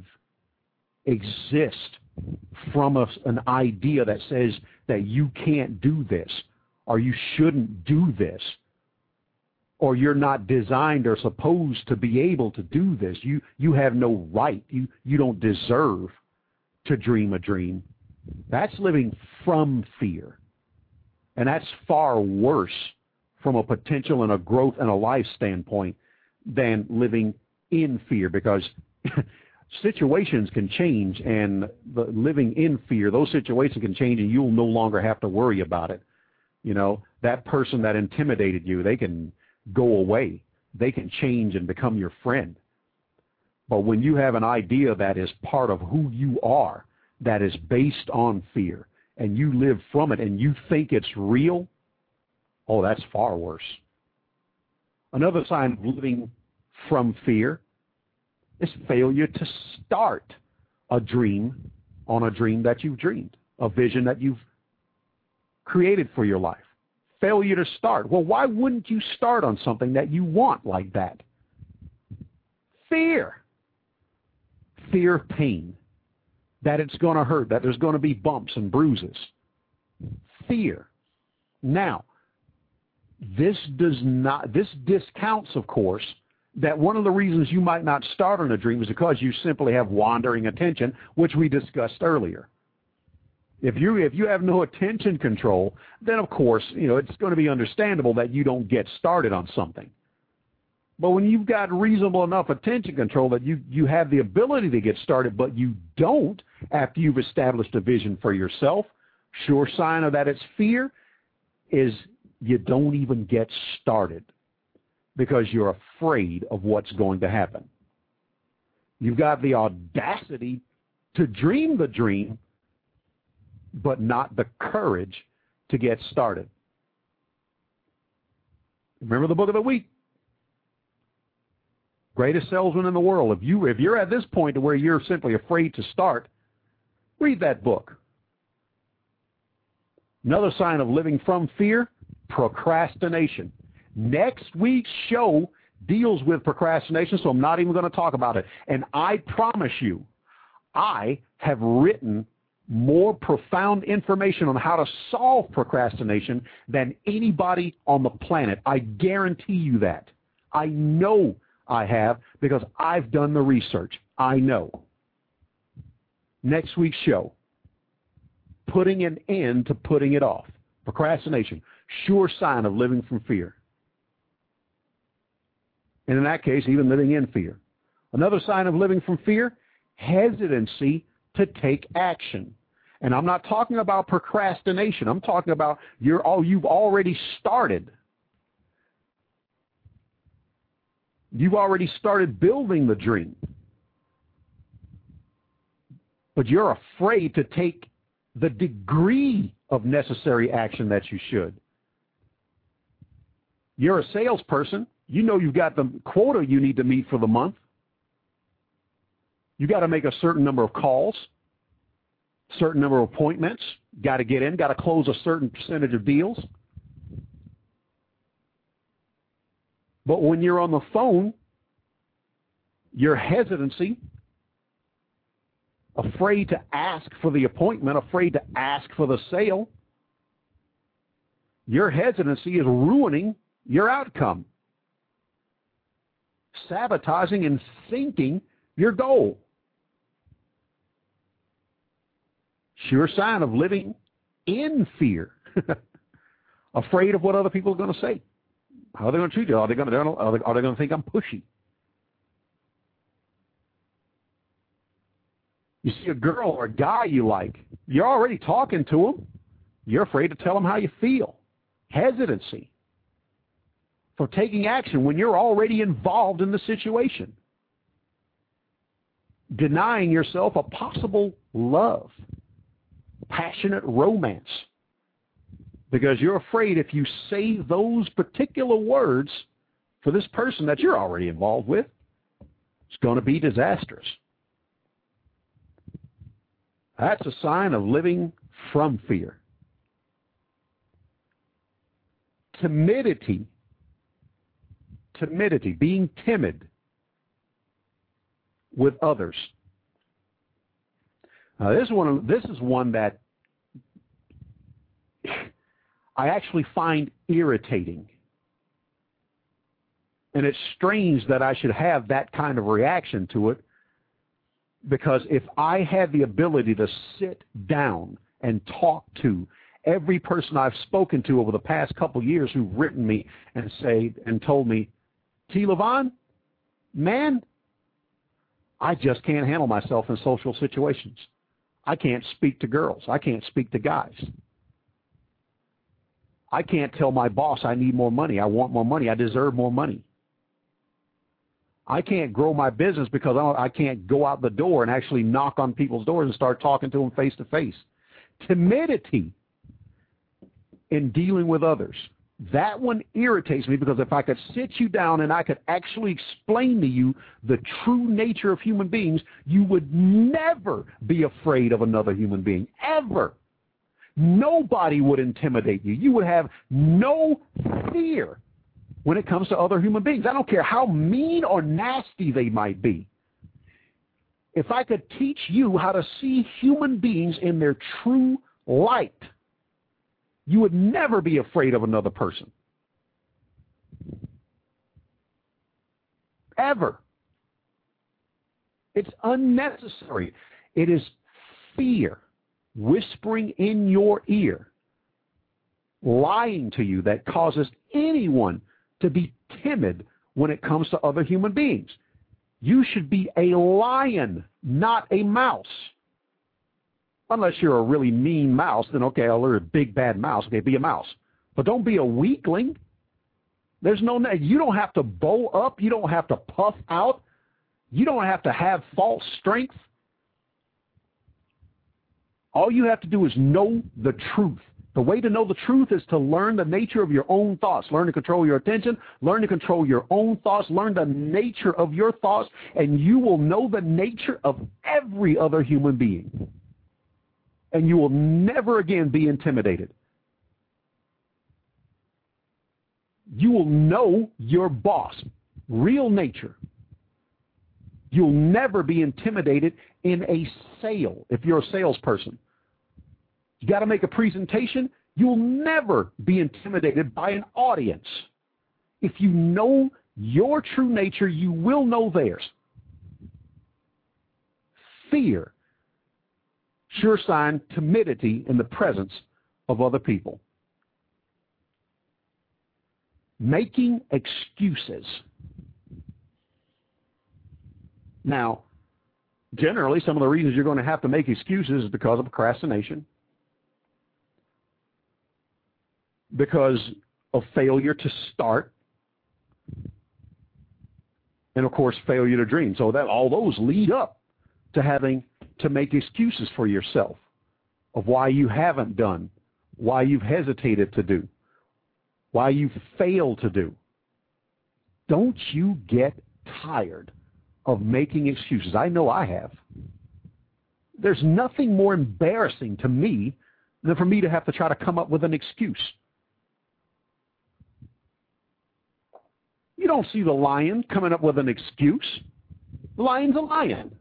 exist from a, an idea that says that you can't do this, or you shouldn't do this, or you're not designed or supposed to be able to do this. You you have no right. You you don't deserve to dream a dream. That's living from fear. And that's far worse from a potential and a growth and a life standpoint than living in fear, because situations can change, and the living in fear, those situations can change, and you'll no longer have to worry about it. You know, that person that intimidated you, they can go away. They can change and become your friend. But when you have an idea that is part of who you are, that is based on fear, and you live from it, and you think it's real, oh, that's far worse. Another sign of living from fear is failure to start a dream on a dream that you've dreamed, a vision that you've created for your life. Failure to start. Well, why wouldn't you start on something that you want like that? Fear. Fear of pain. That it's going to hurt, that there's going to be bumps and bruises. Fear. Now, this does not, this discounts, of course, that one of the reasons you might not start on a dream is because you simply have wandering attention, which we discussed earlier. If you if you have no attention control, then of course, you know, it's going to be understandable that you don't get started on something. But when you've got reasonable enough attention control that you, you have the ability to get started, but you don't after you've established a vision for yourself, sure sign of that it's fear is you don't even get started because you're afraid of what's going to happen. You've got the audacity to dream the dream, but not the courage to get started. Remember the book of the week. Greatest salesman in the world. If you if you're at this point to where you're simply afraid to start, read that book. Another sign of living from fear, procrastination. Next week's show deals with procrastination, so I'm not even going to talk about it. And I promise you, I have written more profound information on how to solve procrastination than anybody on the planet. I guarantee you that. I know I have because I've done the research. I know. Next week's show, putting an end to putting it off. Procrastination, sure sign of living from fear. And in that case, even living in fear. Another sign of living from fear, hesitancy to take action. And I'm not talking about procrastination. I'm talking about you're, oh, you've already started. You've already started building the dream. But you're afraid to take the degree of necessary action that you should. You're a salesperson. You know you've got the quota you need to meet for the month. You've got to make a certain number of calls, certain number of appointments, got to get in, got to close a certain percentage of deals. But when you're on the phone, your hesitancy, afraid to ask for the appointment, afraid to ask for the sale, your hesitancy is ruining your outcome, sabotaging and sinking your goal. Sure sign of living in fear, afraid of what other people are going to say. How are they going to treat you? Are they going to, are they, are they going to think I'm pushy? You see a girl or a guy you like, you're already talking to them. You're afraid to tell them how you feel. Hesitancy for taking action when you're already involved in the situation. Denying yourself a possible love, passionate romance, because you're afraid if you say those particular words, for this person that you're already involved with, it's going to be disastrous. That's a sign of living from fear. Timidity, timidity, being timid with others. Now, this is one of, this is one that I actually find irritating. And it's strange that I should have that kind of reaction to it, because if I had the ability to sit down and talk to every person I've spoken to over the past couple of years who've written me and say and told me, T. Levon, man, I just can't handle myself in social situations. I can't speak to girls. I can't speak to guys. I can't tell my boss I need more money. I want more money. I deserve more money. I can't grow my business because I can't go out the door and actually knock on people's doors and start talking to them face to face. Timidity in dealing with others. That one irritates me, because if I could sit you down and I could actually explain to you the true nature of human beings, you would never be afraid of another human being, ever. Nobody would intimidate you. You would have no fear when it comes to other human beings. I don't care how mean or nasty they might be. If I could teach you how to see human beings in their true light, you would never be afraid of another person. Ever. It's unnecessary. It is fear whispering in your ear, lying to you, that causes anyone to be timid when it comes to other human beings. You should be a lion, not a mouse. Unless you're a really mean mouse, then okay, I'll learn a big bad mouse. Okay, be a mouse. But don't be a weakling. There's no, you don't have to bow up. You don't have to puff out. You don't have to have false strength. All you have to do is know the truth. The way to know the truth is to learn the nature of your own thoughts. Learn to control your attention. Learn to control your own thoughts. Learn the nature of your thoughts, and you will know the nature of every other human being. And you will never again be intimidated. You will know your boss, real nature. You'll never be intimidated in a sale if you're a salesperson. You got to make a presentation. You'll never be intimidated by an audience. If you know your true nature, you will know theirs. Fear, sure sign, timidity in the presence of other people. Making excuses. Now, generally, some of the reasons you're going to have to make excuses is because of procrastination, because of failure to start, and, of course, failure to dream. So that all those lead up to having to make excuses for yourself of why you haven't done, why you've hesitated to do, why you failed to do. Don't you get tired of making excuses? I know I have. There's nothing more embarrassing to me than for me to have to try to come up with an excuse. You don't see the lion coming up with an excuse. The lion's a lion.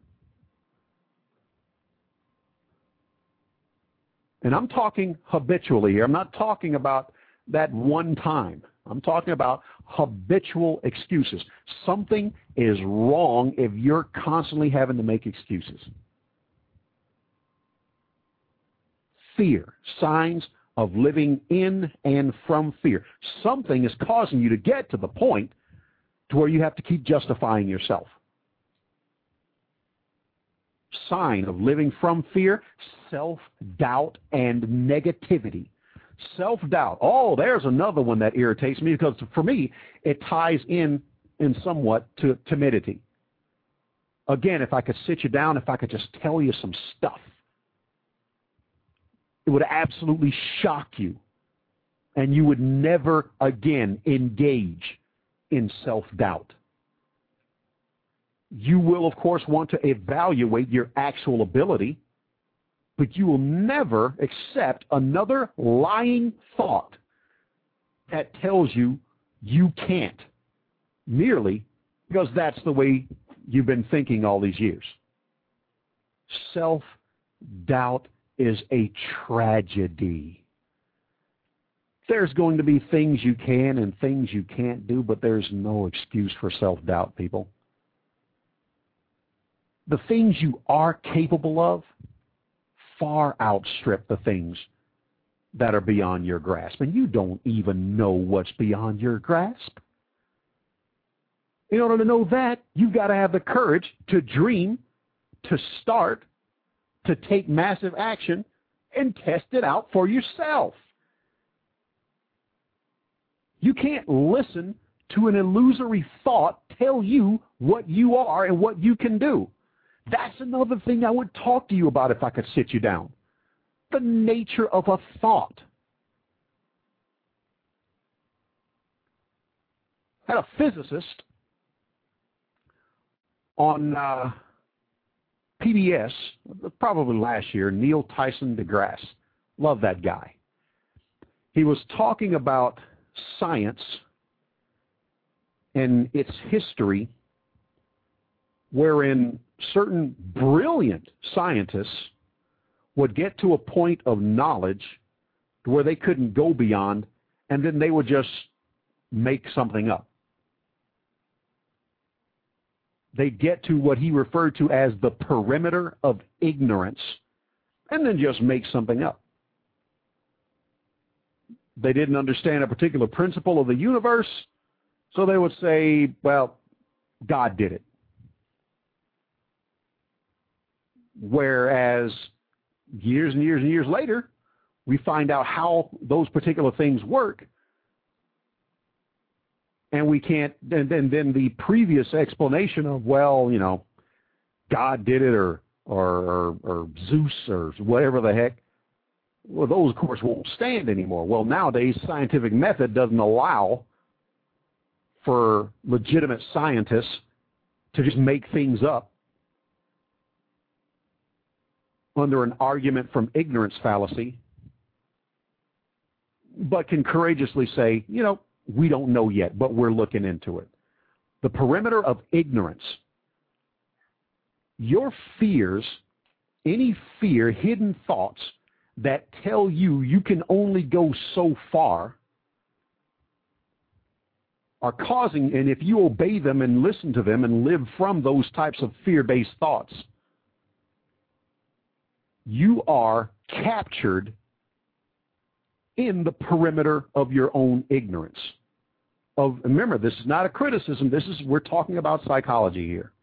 And I'm talking habitually here. I'm not talking about that one time. I'm talking about habitual excuses. Something is wrong if you're constantly having to make excuses. Fear, signs of living in and from fear. Something is causing you to get to the point to where you have to keep justifying yourself. Sign of living from fear, self-doubt and negativity. Self-doubt. Oh, there's another one that irritates me, because for me, it ties in in somewhat to timidity. Again, if I could sit you down, if I could just tell you some stuff, it would absolutely shock you, and you would never again engage in self-doubt. You will, of course, want to evaluate your actual ability, but you will never accept another lying thought that tells you you can't, merely because that's the way you've been thinking all these years. Self-doubt is a tragedy. There's going to be things you can and things you can't do, but there's no excuse for self-doubt, people. The things you are capable of far outstrip the things that are beyond your grasp. And you don't even know what's beyond your grasp. In order to know that, you've got to have the courage to dream, to start, to take massive action, and test it out for yourself. You can't listen to an illusory thought tell you what you are and what you can do. That's another thing I would talk to you about if I could sit you down. The nature of a thought. I had a physicist on uh, P B S, probably last year, Neil Tyson deGrasse. Love that guy. He was talking about science and its history, wherein certain brilliant scientists would get to a point of knowledge where they couldn't go beyond, and then they would just make something up. They get to what he referred to as the perimeter of ignorance, and then just make something up. They didn't understand a particular principle of the universe, so they would say, well, God did it. Whereas years and years and years later, we find out how those particular things work, and we can't, and then, then the previous explanation of, well, you know, God did it, or, or, or, or Zeus, or whatever the heck, well, those, of course, won't stand anymore. Well, nowadays, scientific method doesn't allow for legitimate scientists to just make things up under an argument from ignorance fallacy, but can courageously say, you know, we don't know yet, but we're looking into it. The perimeter of ignorance. Your fears, any fear, hidden thoughts that tell you you can only go so far, are causing, and if you obey them and listen to them and live from those types of fear-based thoughts, you are captured in the perimeter of your own ignorance. Of, remember, this is not a criticism. This is, we're talking about psychology here.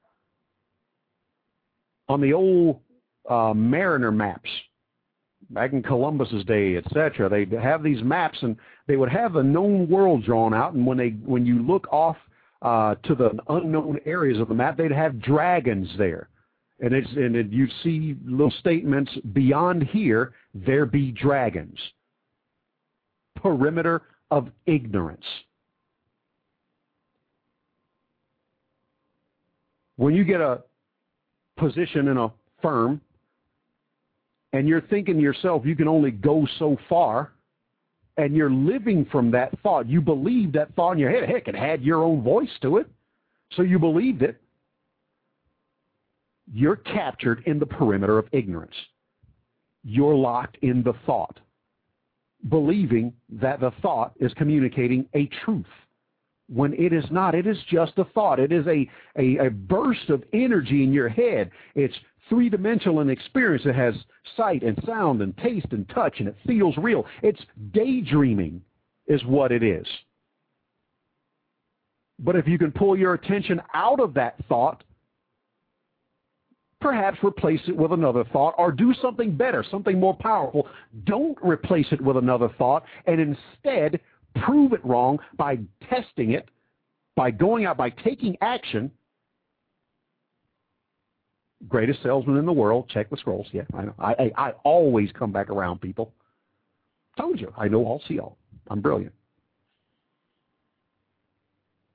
On the old uh, Mariner maps, back in Columbus's day, et cetera, they'd have these maps, and they would have the known world drawn out, and when they, when you look off uh, to the unknown areas of the map, they'd have dragons there. And, it's, and it, you'd see little statements, beyond here, there be dragons. Perimeter of ignorance. When you get a position in a firm, and you're thinking to yourself, you can only go so far, and you're living from that thought. You believe that thought in your head. Heck, it had your own voice to it, so you believed it. You're captured in the perimeter of ignorance. You're locked in the thought, believing that the thought is communicating a truth, when it is not. It is just a thought. It is a, a, a burst of energy in your head. It's three-dimensional in experience. It has sight and sound and taste and touch, and it feels real. It's daydreaming is what it is. But if you can pull your attention out of that thought, perhaps replace it with another thought, or do something better, something more powerful. Don't replace it with another thought, and instead prove it wrong by testing it, by going out, by taking action. Greatest salesman in the world. Check the scrolls. Yeah, I know. I, I, I always come back around, people. Told you. I know all, see all. I'm brilliant.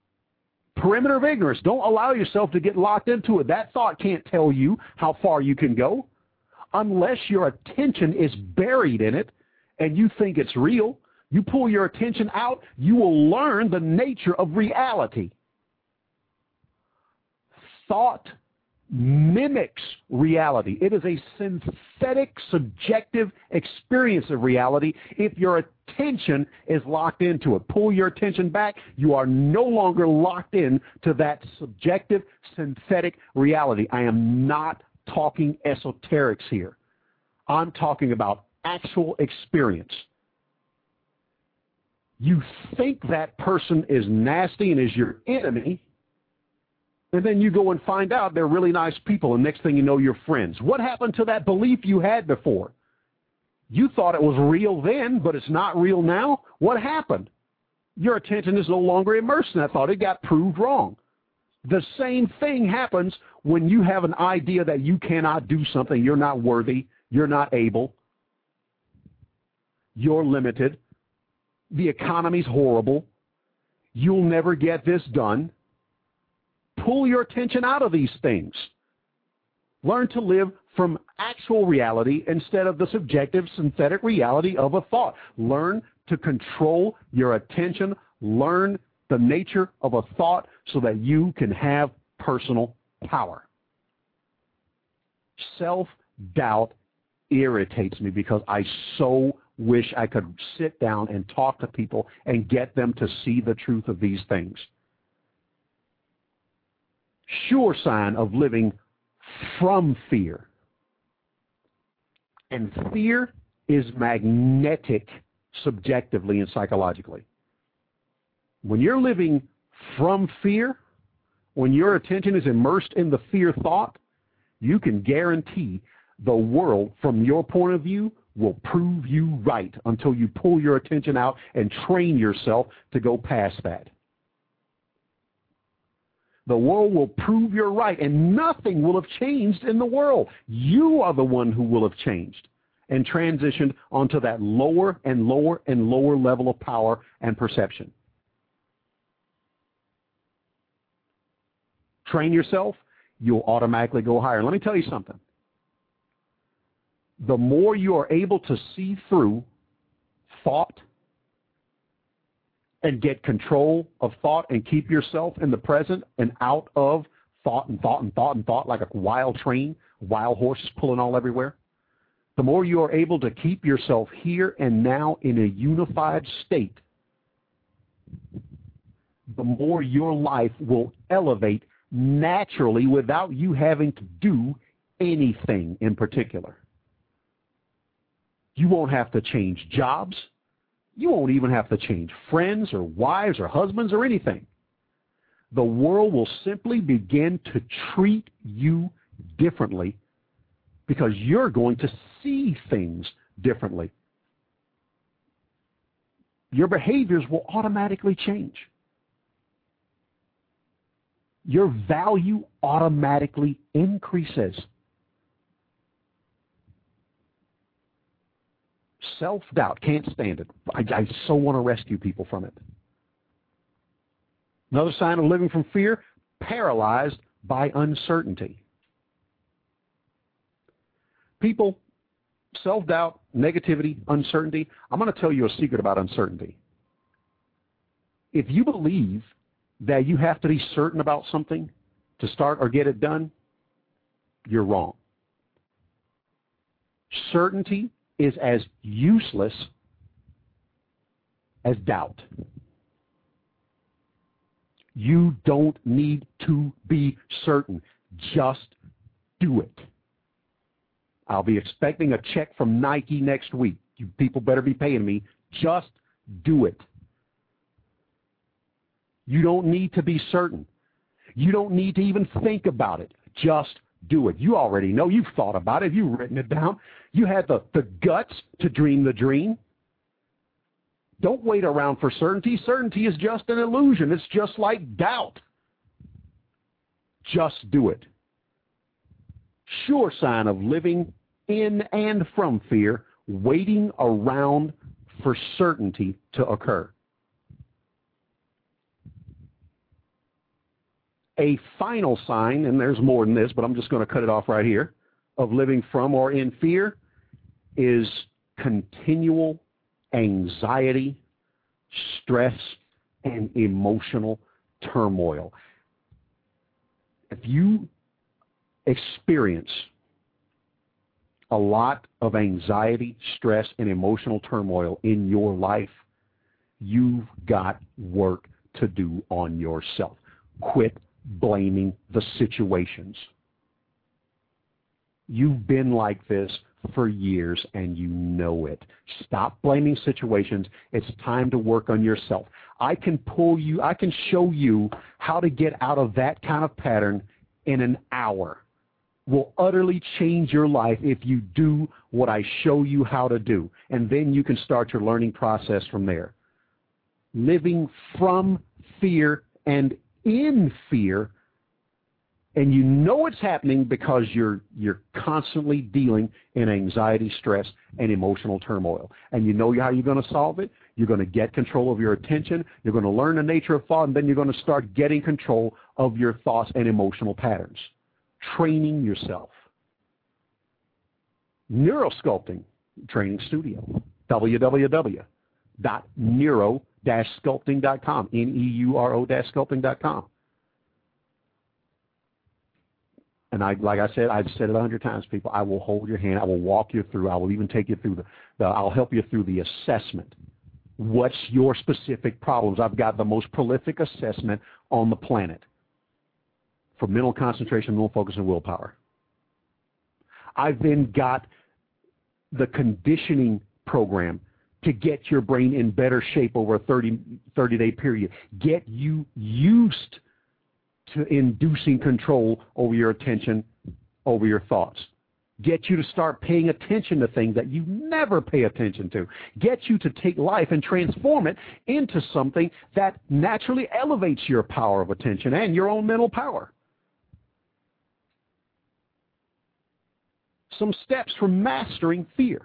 perimeter of ignorance. Don't allow yourself to get locked into it. That thought can't tell you how far you can go unless your attention is buried in it and you think it's real. You pull your attention out, you will learn the nature of reality. Thought mimics reality. It is a synthetic, subjective experience of reality if your attention is locked into it. Pull your attention back, you are no longer locked in to that subjective, synthetic reality. I am not talking esoterics here. I'm talking about actual experience. You think that person is nasty and is your enemy, and then you go and find out they're really nice people, and next thing you know, you're friends. What happened to that belief you had before? You thought it was real then, but it's not real now. What happened? Your attention is no longer immersed in that thought. It got proved wrong. The same thing happens when you have an idea that you cannot do something. You're not worthy. You're not able. You're limited. The economy's horrible. You'll never get this done. Pull your attention out of these things. Learn to live from actual reality instead of the subjective, synthetic reality of a thought. Learn to control your attention. Learn the nature of a thought so that you can have personal power. Self-doubt irritates me because I so wish I could sit down and talk to people and get them to see the truth of these things. Sure sign of living from fear. And fear is magnetic subjectively and psychologically. When you're living from fear, when your attention is immersed in the fear thought, you can guarantee the world from your point of view will prove you right until you pull your attention out and train yourself to go past that. The world will prove you're right, and nothing will have changed in the world. You are the one who will have changed and transitioned onto that lower and lower and lower level of power and perception. Train yourself, you'll automatically go higher. Let me tell you something. The more you are able to see through thought and get control of thought and keep yourself in the present and out of thought and thought and thought and thought like a wild train, wild horses pulling all everywhere, the more you are able to keep yourself here and now in a unified state, the more your life will elevate naturally without you having to do anything in particular. You won't have to change jobs. You won't even have to change friends or wives or husbands or anything. The world will simply begin to treat you differently because you're going to see things differently. Your behaviors will automatically change. Your value automatically increases. Self-doubt, can't stand it. I, I so want to rescue people from it. Another sign of living from fear, paralyzed by uncertainty. People, self-doubt, negativity, uncertainty. I'm going to tell you a secret about uncertainty. If you believe that you have to be certain about something to start or get it done, you're wrong. Certainty is as useless as doubt. You don't need to be certain. Just do it. I'll be expecting a check from Nike next week. You people better be paying me. Just do it. You don't need to be certain. You don't need to even think about it. Just do it. You already know. You've thought about it. You've written it down. You had the, the guts to dream the dream. Don't wait around for certainty. Certainty is just an illusion. It's just like doubt. Just do it. Sure sign of living in and from fear, waiting around for certainty to occur. A final sign, and there's more than this, but I'm just going to cut it off right here, of living from or in fear is continual anxiety, stress, and emotional turmoil. If you experience a lot of anxiety, stress, and emotional turmoil in your life, you've got work to do on yourself. Quit blaming the situations. You've been like this for years and you know it. Stop blaming situations. It's time to work on yourself. I can pull you, I can show you how to get out of that kind of pattern in an hour. Will utterly change your life if you do what I show you how to do. And then you can start your learning process from there. Living from fear and in fear, and you know it's happening because you're you're constantly dealing in anxiety, stress, and emotional turmoil. And you know how you're going to solve it? You're going to get control of your attention. You're going to learn the nature of thought, and then you're going to start getting control of your thoughts and emotional patterns. Training yourself. Neurosculpting Training Studio. w w w dot neuro dash sculpting dot com. N E U R O dash sculpting dot com. And I, like I said, I've said it a hundred times, people, I will hold your hand. I will walk you through. I will even take you through the, the I'll help you through the assessment. What's your specific problems? I've got the most prolific assessment on the planet for mental concentration, mental focus, and willpower. I've then got the conditioning program to get your brain in better shape over a thirty, thirty-day period. Get you used to inducing control over your attention, over your thoughts. Get you to start paying attention to things that you never pay attention to. Get you to take life and transform it into something that naturally elevates your power of attention and your own mental power. Some steps for mastering fear.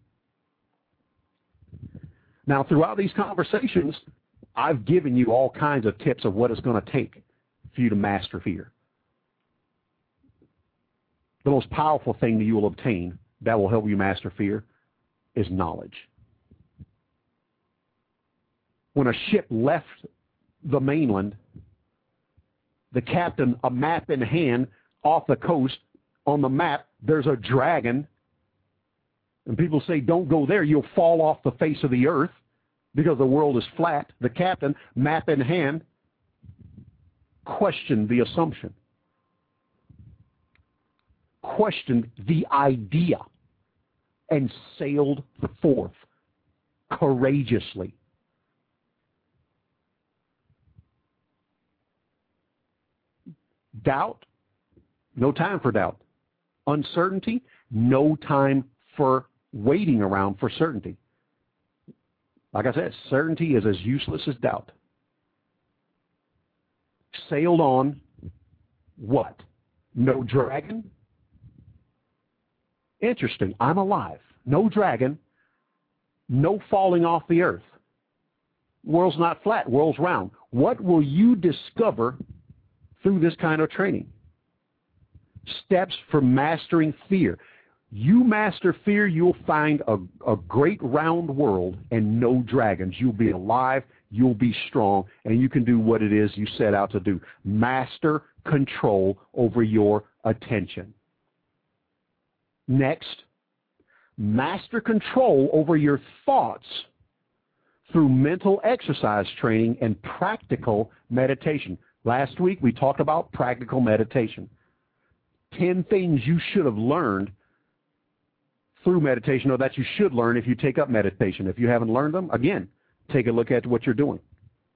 Now, throughout these conversations, I've given you all kinds of tips of what it's going to take for you to master fear. The most powerful thing that you will obtain that will help you master fear is knowledge. When a ship left the mainland, the captain, a map in hand, off the coast, on the map, there's a dragon. And people say, don't go there, you'll fall off the face of the earth because the world is flat. The captain, map in hand, questioned the assumption, questioned the idea, and sailed forth courageously. Doubt, no time for doubt. Uncertainty, no time for waiting around for certainty. Like I said, certainty is as useless as doubt. Sailed on, what? No dragon? Interesting. I'm alive. No dragon. No falling off the earth. World's not flat. World's round. What will you discover through this kind of training? Steps for mastering fear. You master fear, you'll find a, a great round world and no dragons. You'll be alive, you'll be strong, and you can do what it is you set out to do. Master control over your attention. Next, master control over your thoughts through mental exercise training and practical meditation. Last week we talked about practical meditation. Ten things you should have learned through meditation, or that you should learn if you take up meditation. If you haven't learned them, again, take a look at what you're doing.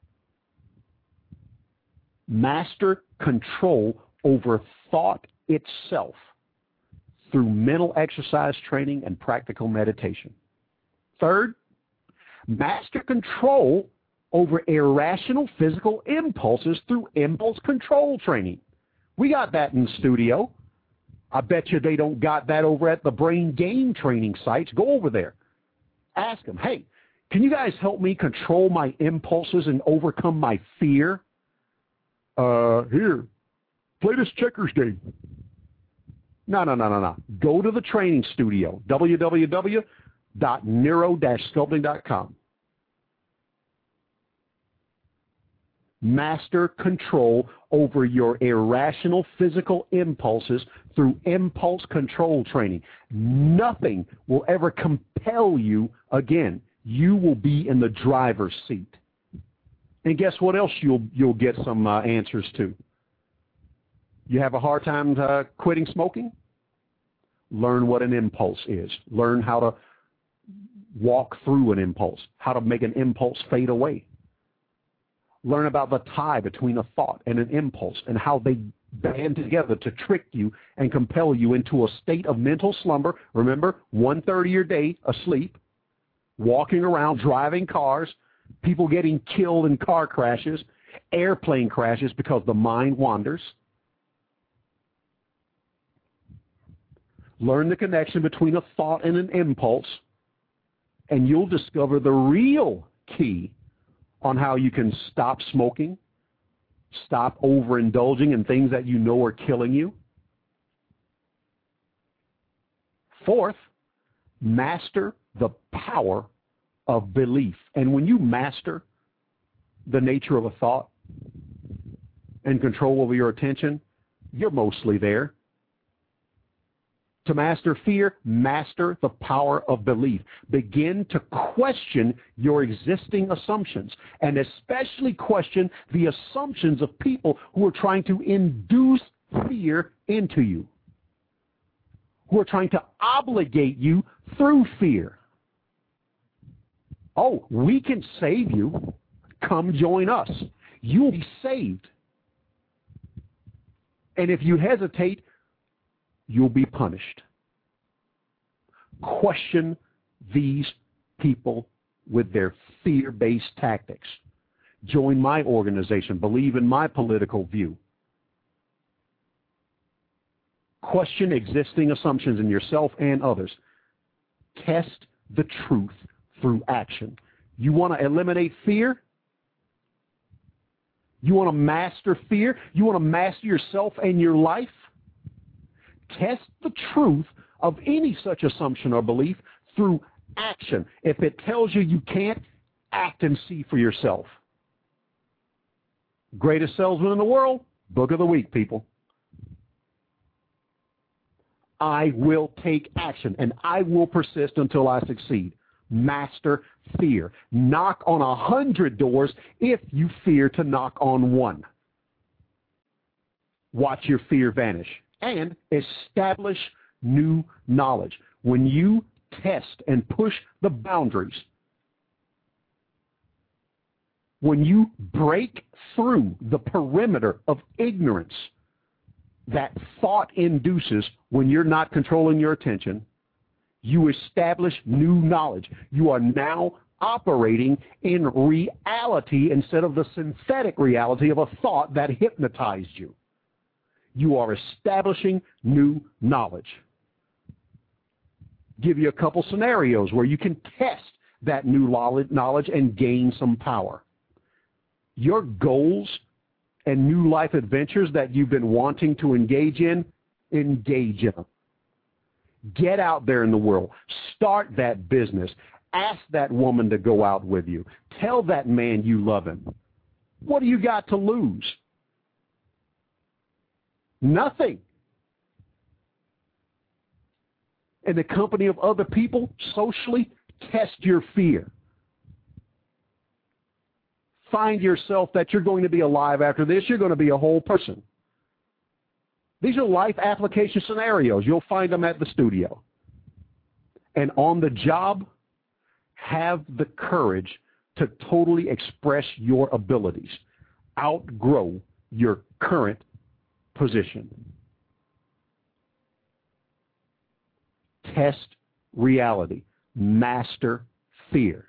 Master control over thought itself through mental exercise training and practical meditation. Third, master control over irrational physical impulses through impulse control training. We got that in the studio. I bet you they don't got that over at the Brain Game training sites. Go over there. Ask them, hey, can you guys help me control my impulses and overcome my fear? Uh, here, Play this checkers game. No, no, no, no, no. Go to the training studio, w w w dot neuro dash sculpting dot com. Master control over your irrational physical impulses through impulse control training. Nothing will ever compel you again. You will be in the driver's seat. And guess what else you'll you'll get some uh, answers to? You have a hard time uh, quitting smoking? Learn what an impulse is. Learn how to walk through an impulse, how to make an impulse fade away. Learn about the tie between a thought and an impulse and how they band together to trick you and compel you into a state of mental slumber. Remember, one-third of your day asleep, walking around, driving cars, people getting killed in car crashes, airplane crashes because the mind wanders. Learn the connection between a thought and an impulse, and you'll discover the real key on how you can stop smoking, stop overindulging in things that you know are killing you. Fourth, master the power of belief. And when you master the nature of a thought and control over your attention, you're mostly there. To master fear, master the power of belief. Begin to question your existing assumptions, and especially question the assumptions of people who are trying to induce fear into you, who are trying to obligate you through fear. Oh, we can save you. Come join us. You'll be saved. And if you hesitate, you'll be punished. Question these people with their fear-based tactics. Join my organization. Believe in my political view. Question existing assumptions in yourself and others. Test the truth through action. You want to eliminate fear? You want to master fear? You want to master yourself and your life? Test the truth of any such assumption or belief through action. If it tells you you can't, act and see for yourself. Greatest salesman in the world? Book of the week, people. I will take action, and I will persist until I succeed. Master fear. Knock on a hundred doors if you fear to knock on one. Watch your fear vanish. And establish new knowledge. When you test and push the boundaries, when you break through the perimeter of ignorance that thought induces when you're not controlling your attention, you establish new knowledge. You are now operating in reality instead of the synthetic reality of a thought that hypnotized you. You are establishing new knowledge. Give you a couple scenarios where you can test that new knowledge and gain some power. Your goals and new life adventures that you've been wanting to engage in, engage in them. Get out there in the world. Start that business. Ask that woman to go out with you. Tell that man you love him. What do you got to lose? Nothing. In the company of other people, socially, test your fear. Find yourself that you're going to be alive after this. You're going to be a whole person. These are life application scenarios. You'll find them at the studio. And on the job, have the courage to totally express your abilities. Outgrow your current position. Test reality. Master fear.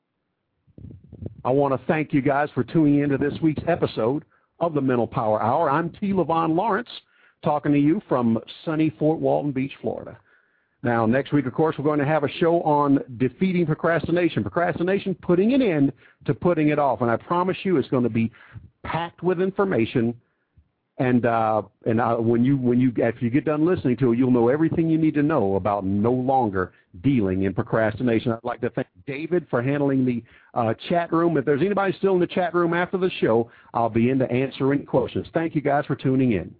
I want to thank you guys for tuning into this week's episode of the Mental Power Hour. I'm T. Levon Lawrence, talking to you from sunny Fort Walton Beach, Florida. Now, next week, of course, we're going to have a show on defeating procrastination. Procrastination, putting an end to putting it off. And I promise you it's going to be packed with information And uh, and uh, when you when you if you get done listening to it, you'll know everything you need to know about no longer dealing in procrastination. I'd like to thank David for handling the uh, chat room. If there's anybody still in the chat room after the show, I'll be in to answer any questions. Thank you guys for tuning in.